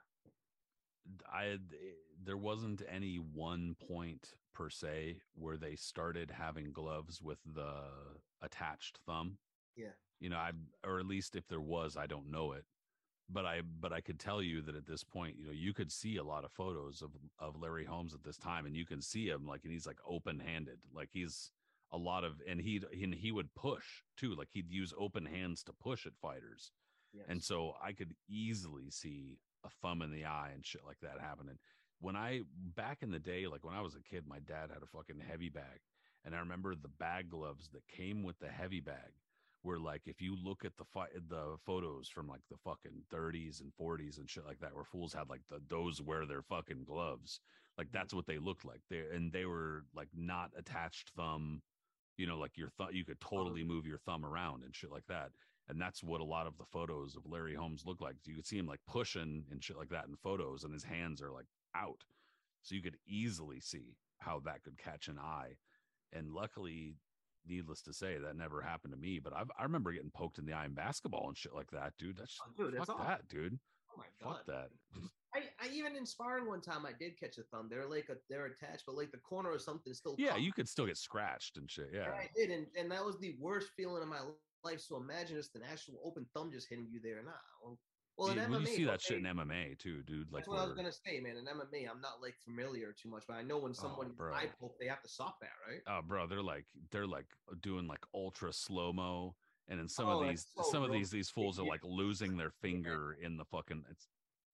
I there wasn't any one point per se where they started having gloves with the attached thumb. Yeah. Or at least if there was, I don't know it. But I could tell you that at this point, you could see a lot of photos of Larry Holmes at this time, and you can see him like, and he's like open handed, like he's a lot of, and he would push too, like he'd use open hands to push at fighters, Yes. and so I could easily see a thumb in the eye and shit like that happening. When I back in the day, like when I was a kid, my dad had a fucking heavy bag, and I remember the bag gloves that came with the heavy bag where like if you look at the photos from like the fucking 30s and 40s and shit like that, where fools had like those wear their fucking gloves, like that's what they looked like. They were like not attached thumb, like your thumb, you could totally move your thumb around and shit like that. And that's what a lot of the photos of Larry Holmes look like. You could see him like pushing and shit like that in photos, and his hands are like out, so you could easily see how that could catch an eye. And luckily, needless to say, that never happened to me. But I remember getting poked in the eye in basketball and shit like that, dude. Fuck That's that, dude. Oh my Fuck god. that. I even in sparring one time I did catch a thumb. They're attached, but like the corner or something still Yeah, caught. you could still get scratched and shit. Yeah. And I did, and that was the worst feeling of my life. So imagine just an actual open thumb just hitting you there. Nah. Well, in Well, you MMA, see that shit in MMA too, dude. Like that's what I was gonna say, man. In MMA, I'm not like familiar too much, but I know when someone bro. eye poke, they have to stop that, right? Oh, bro, they're like doing like ultra slow mo, and in some of Oh, these that's so some of gross. these fools are Yeah. like losing their Yeah. finger in the fucking. It's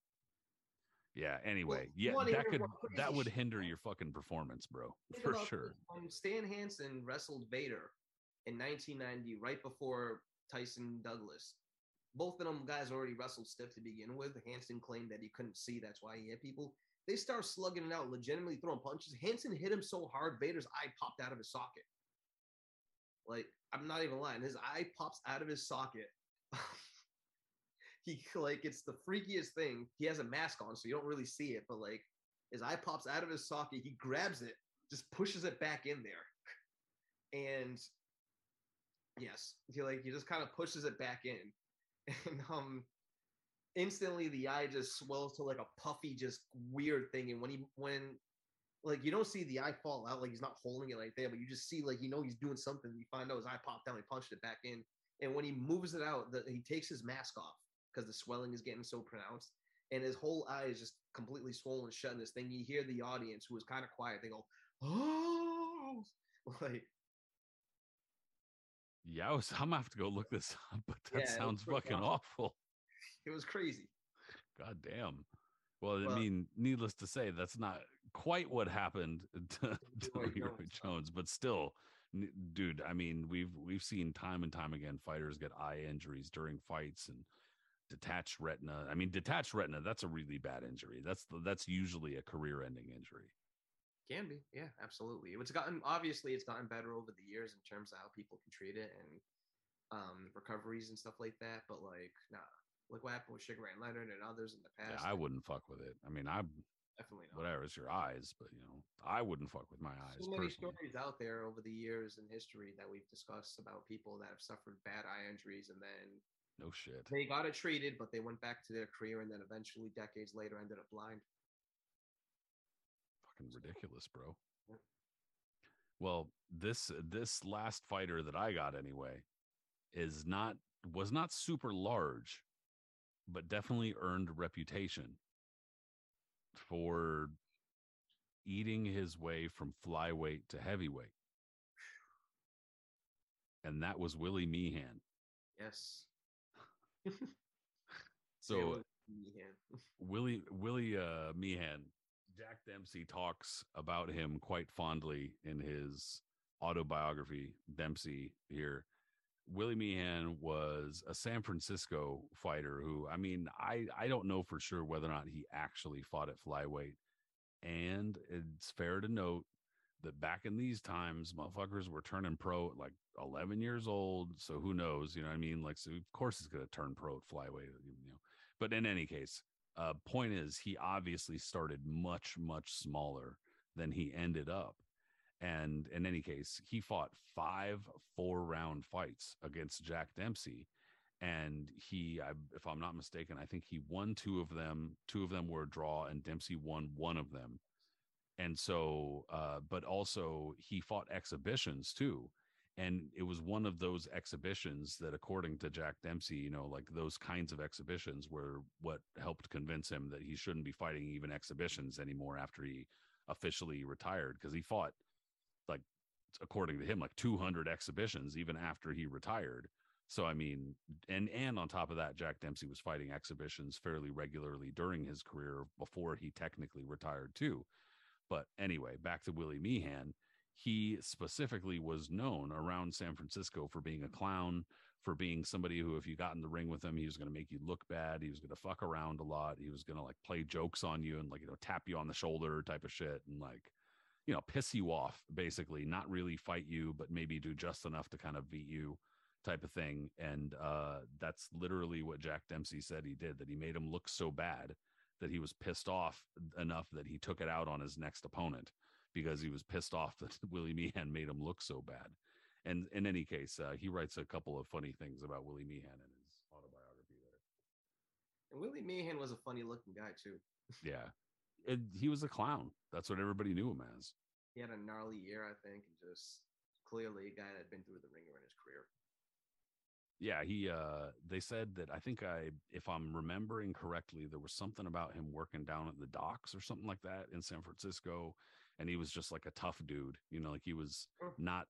yeah. Well, Anyway, you yeah, want to hear what that crazy would shit? hinder your fucking performance, bro, Think for about sure. this. When Stan Hansen wrestled Vader in 1990, right before Tyson Douglas. Both of them guys already wrestled stiff to begin with. Hansen claimed that he couldn't see, that's why he hit people. They start slugging it out, legitimately throwing punches. Hansen hit him so hard, Vader's eye popped out of his socket. Like, I'm not even lying. His eye pops out of his socket. It's the freakiest thing. He has a mask on, so you don't really see it, but like his eye pops out of his socket. He grabs it, just pushes it back in there. And yes, he just kind of pushes it back in. And instantly the eye just swells to like a puffy, just weird thing. And when like you don't see the eye fall out, like he's not holding it like there, but you just see like he's doing something. You find out his eye popped down, he punched it back in. And when he moves it out, he takes his mask off because the swelling is getting so pronounced, and his whole eye is just completely swollen shut in this thing. You hear the audience, who is kind of quiet, they go, "Oh!" Like, Yeah, I'm gonna have to go look this up, but that yeah, sounds fucking awful. It was crazy. God damn. Well, I But mean, needless to say, that's not quite what happened to Leroy Jones, but still, dude. I mean, we've seen time and time again fighters get eye injuries during fights and detached retina. I mean, detached retina, that's a really bad injury. That's usually a career-ending injury. Can be, yeah, absolutely. It's gotten better over the years in terms of how people can treat it and recoveries and stuff like that. But like, nah, look what happened with Sugar Ray Leonard and others in the Yeah, past. I wouldn't fuck with it. I mean, Definitely not. whatever, it's your eyes, but I wouldn't fuck with my eyes So many personally. stories out there over the years in history that we've discussed about people that have suffered bad eye injuries and then No shit. they got it treated, but they went back to their career and then eventually decades later ended up blind. fucking ridiculous, bro. Well, this last fighter that I got anyway was not super large, but definitely earned reputation for eating his way from flyweight to heavyweight. And that was Willie Meehan. Yes. So Willie Meehan, Jack Dempsey talks about him quite fondly in his autobiography, Dempsey here. Willie Meehan was a San Francisco fighter who, I mean, I don't know for sure whether or not he actually fought at flyweight. And it's fair to note that back in these times, motherfuckers were turning pro at like 11 years old. So who knows? You know what I mean? Like, so of course he's going to turn pro at flyweight, you know. But in any case, point is, he obviously started much, much smaller than he ended up. And in any case, he fought 5 4-round fights against Jack Dempsey. And if I'm not mistaken, I think he won 2 of them. 2 of them were a draw, and Dempsey won 1 of them. And so, but also he fought exhibitions too. And it was one of those exhibitions that, according to Jack Dempsey, you know, like those kinds of exhibitions were what helped convince him that he shouldn't be fighting even exhibitions anymore after he officially retired. Because he fought, like, according to him, like 200 exhibitions even after he retired. So, I mean, and on top of that, Jack Dempsey was fighting exhibitions fairly regularly during his career before he technically retired too. But anyway, back to Willie Meehan. He specifically was known around San Francisco for being a clown, for being somebody who, if you got in the ring with him, he was going to make you look bad. He was going to fuck around a lot. He was going to like play jokes on you and, like, you know, tap you on the shoulder type of shit and, like, you know, piss you off, basically, not really fight you, but maybe do just enough to kind of beat you type of thing. And that's literally what Jack Dempsey said he did, that he made him look so bad that he was pissed off enough that he took it out on his next opponent because he was pissed off that Willie Meehan made him look so bad. And in any case, he writes a couple of funny things about Willie Meehan in his autobiography there. And Willie Meehan was a funny looking guy too. Yeah. He was a clown. That's what everybody knew him as. He had a gnarly year, I think, and just clearly a guy that had been through the ringer in his career. Yeah, they said that, if I'm remembering correctly, there was something about him working down at the docks or something like that in San Francisco, and he was just like a tough dude, you know, like he was not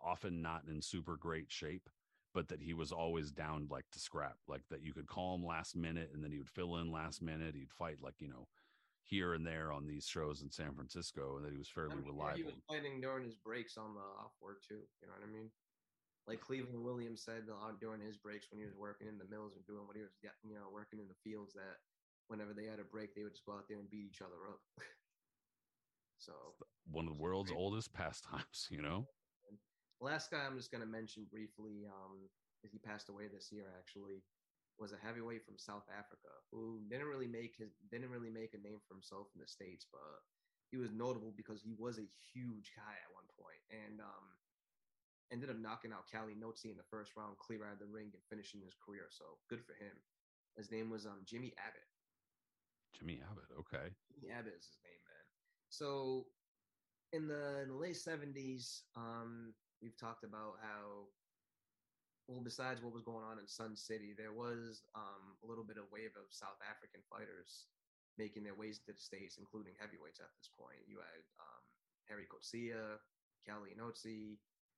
in super great shape, but that he was always down, like, to scrap, like that you could call him last minute and then he would fill in last minute. He'd fight, like, you know, here and there on these shows in San Francisco, and that he was fairly reliable. He was fighting during his breaks on the off work too. You know what I mean? Like Cleveland Williams said during his breaks when he was working in the mills and doing what he was, you know, working in the fields, that whenever they had a break, they would just go out there and beat each other up. So one of the world's oldest pastimes, you know. Last guy I'm just going to mention briefly, he passed away this year actually, was a heavyweight from South Africa who didn't really make a name for himself in the States, but he was notable because he was a huge guy at one point, and ended up knocking out Cali Notsi in the first round, clear out of the ring, and finishing his career. So good for him. His name was Jimmy Abbott. Jimmy Abbott, okay. Jimmy Abbott is his name, man. So in the late 70s, we've talked about how, well, besides what was going on in Sun City, there was a little bit of wave of South African fighters making their ways into the States, including heavyweights at this point. You had Harry Coetzee, Cali Notsi,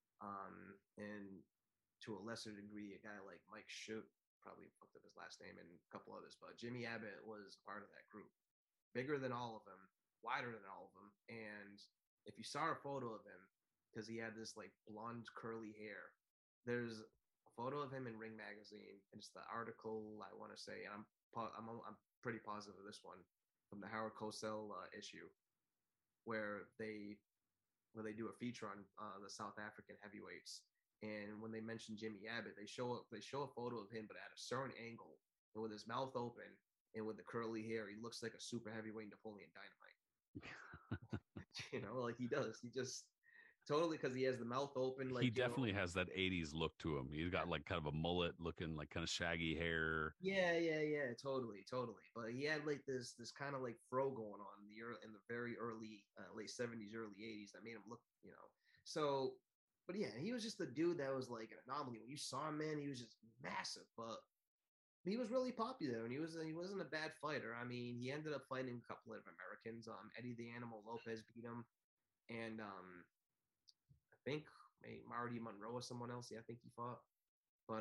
and to a lesser degree, a guy like Mike Shoot, probably fucked up his last name, and a couple others. But Jimmy Abbott was part of that group. Bigger than all of them, wider than all of them. And if you saw a photo of him, because he had this like blonde curly hair, there's a photo of him in Ring Magazine. And it's the article, I want to say, and I'm pretty positive of this one, from the Howard Cosell issue, where they do a feature on the South African heavyweights. And when they mention Jimmy Abbott, they show a photo of him, but at a certain angle, and with his mouth open and with the curly hair, he looks like a super heavyweight Napoleon Dynamite. You know, like he does. totally, because he has the mouth open, He like, definitely has that 80s look to him. He's got like kind of a mullet looking, like kind of shaggy hair. yeah, totally. But he had like this kind of like fro going on in the very early late 70s, early 80s that made him look, So, but yeah, he was just a dude that was like an anomaly. When you saw him, man, he was just massive, but he was really popular, and he wasn't a bad fighter. I mean, he ended up fighting a couple of Americans. Eddie the Animal Lopez beat him, and I think maybe Marty Monroe or someone else. Yeah, I think he fought. But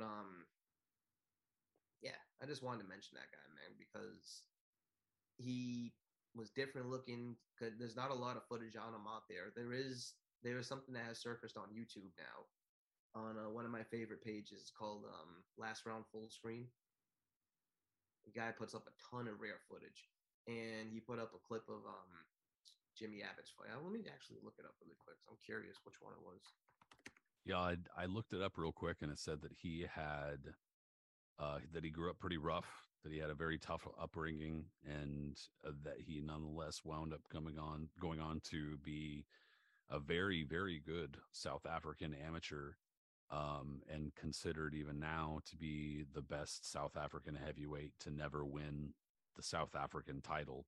yeah, I just wanted to mention that guy, man, because he was different looking. Cause there's not a lot of footage on him out there. There is something that has surfaced on YouTube now on one of my favorite pages called Last Round Full Screen. The guy puts up a ton of rare footage, and he put up a clip of Jimmy Abbott's fight. Let me actually look it up really quick. I'm curious which one it was. Yeah, I looked it up real quick, and it said that he had that he grew up pretty rough, that he had a very tough upbringing, and that he nonetheless wound up going on to be a very, very good South African amateur, and considered even now to be the best South African heavyweight to never win the South African title.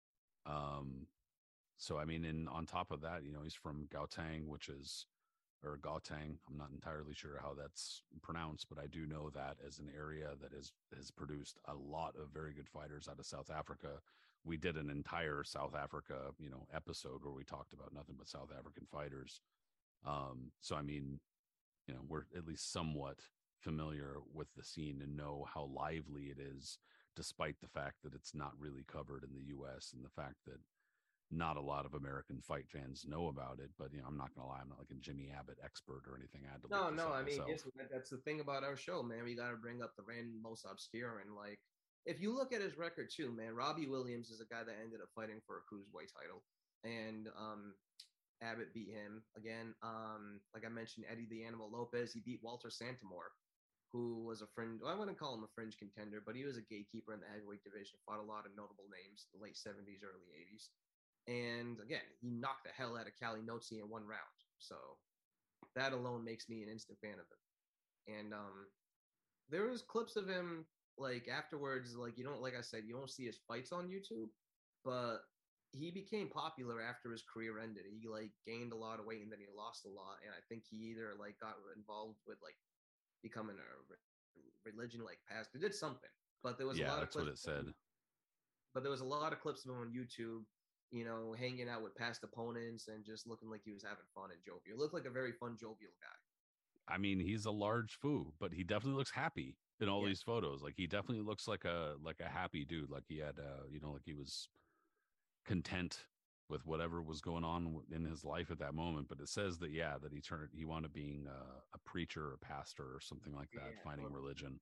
So I mean, and on top of that, he's from Gauteng, or Gauteng. I'm not entirely sure how that's pronounced, but I do know that as an area that has produced a lot of very good fighters out of South Africa. We did an entire South Africa, episode where we talked about nothing but South African fighters. So I mean, we're at least somewhat familiar with the scene and know how lively it is, despite the fact that it's not really covered in the US, and the fact that not a lot of American fight fans know about it. But I'm not gonna lie, I'm not like a Jimmy Abbott expert or anything. I had to look this No. up I mean, myself. yes, that's the thing about our show, man. We got to bring up the random, most obscure, and like, if you look at his record too, man, Robbie Williams is a guy that ended up fighting for a cruiserweight title, and Abbott beat him again. Like I mentioned, Eddie the Animal Lopez, he beat Walter Santamore, who was a fringe. Well, I wouldn't call him a fringe contender, but he was a gatekeeper in the heavyweight division. Fought a lot of notable names, the late 70s, early 80s. And again, he knocked the hell out of Cali Notsi in one round. So that alone makes me an instant fan of him. And there was clips of him like afterwards, like like I said, you don't see his fights on YouTube, but he became popular after his career ended. He like gained a lot of weight and then he lost a lot. And I think he either like got involved with like becoming a religion, like pastor, did something. But there was a lot of clips. That's what it said. But there was a lot of clips of him on YouTube, hanging out with past opponents and just looking like he was having fun and jovial. Looked like a very fun, jovial guy. I mean, he's a large foo, but he definitely looks happy in all Yeah. these photos. Like he definitely looks like a happy dude. Like he had like he was content with whatever was going on in his life at that moment. But it says that that he wound up being a preacher or a pastor or something like that, fighting religion.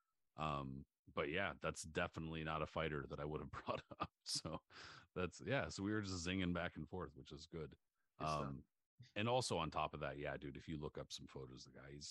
But yeah, that's definitely not a fighter that I would have brought up. So so we were just zinging back and forth, which is good. And also on top of that, yeah, dude, if you look up some photos of the guy,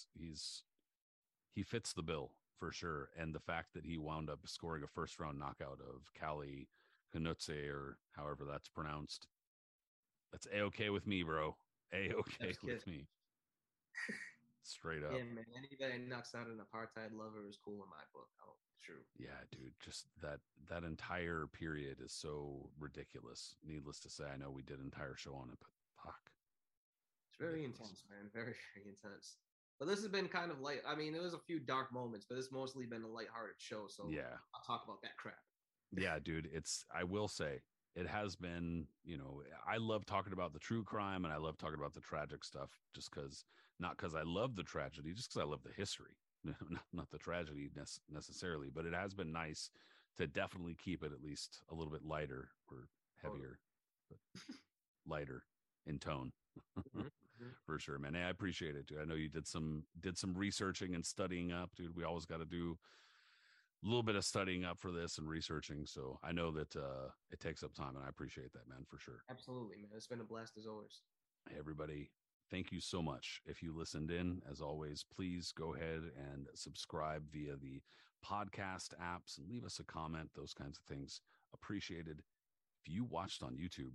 he fits the bill for sure. And the fact that he wound up scoring a first round knockout of Cali Kanutse, or however that's pronounced, that's A-okay with me, bro. A-okay with me. Straight up. Yeah, man. Anybody that knocks out an apartheid lover is cool in my book. Oh, true. Yeah, dude. Just that entire period is so ridiculous. Needless to say, I know we did an entire show on it, but fuck. It's very intense, man. Very, very intense. But this has been kind of light. I mean, there was a few dark moments, but it's mostly been a lighthearted show. So yeah, I'll talk about that crap. Yeah, dude. I will say, it has been, I love talking about the true crime and I love talking about the tragic stuff not because I love the tragedy, just because I love the history, not the tragedy necessarily. But it has been nice to definitely keep it at least a little bit lighter or heavier, but lighter in tone. For sure, man. Hey, I appreciate it, dude. I know you did some researching and studying up, dude. We always got to do a little bit of studying up for this and researching. So I know that it takes up time, and I appreciate that, man, for sure. Absolutely, man. It's been a blast as always. Hey, everybody, thank you so much. If you listened in, as always, please go ahead and subscribe via the podcast apps and leave us a comment, those kinds of things. Appreciated. If you watched on YouTube,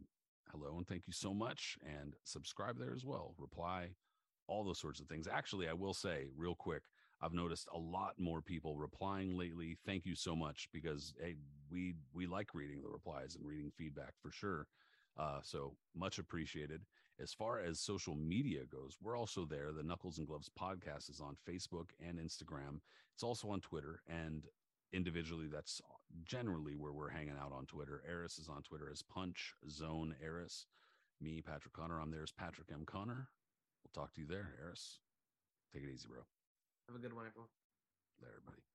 hello and thank you so much. And subscribe there as well. Reply, all those sorts of things. Actually, I will say real quick, I've noticed a lot more people replying lately. Thank you so much because hey, we like reading the replies and reading feedback for sure. So much appreciated. As far as social media goes, we're also there. The Knuckles and Gloves podcast is on Facebook and Instagram. It's also on Twitter, and individually, that's generally where we're hanging out on Twitter. Eris is on Twitter as Punch Zone Eris. Me, Patrick Connor. I'm there as Patrick M. Connor. We'll talk to you there, Eris. Take it easy, bro. Have a good one, everyone. Later, buddy.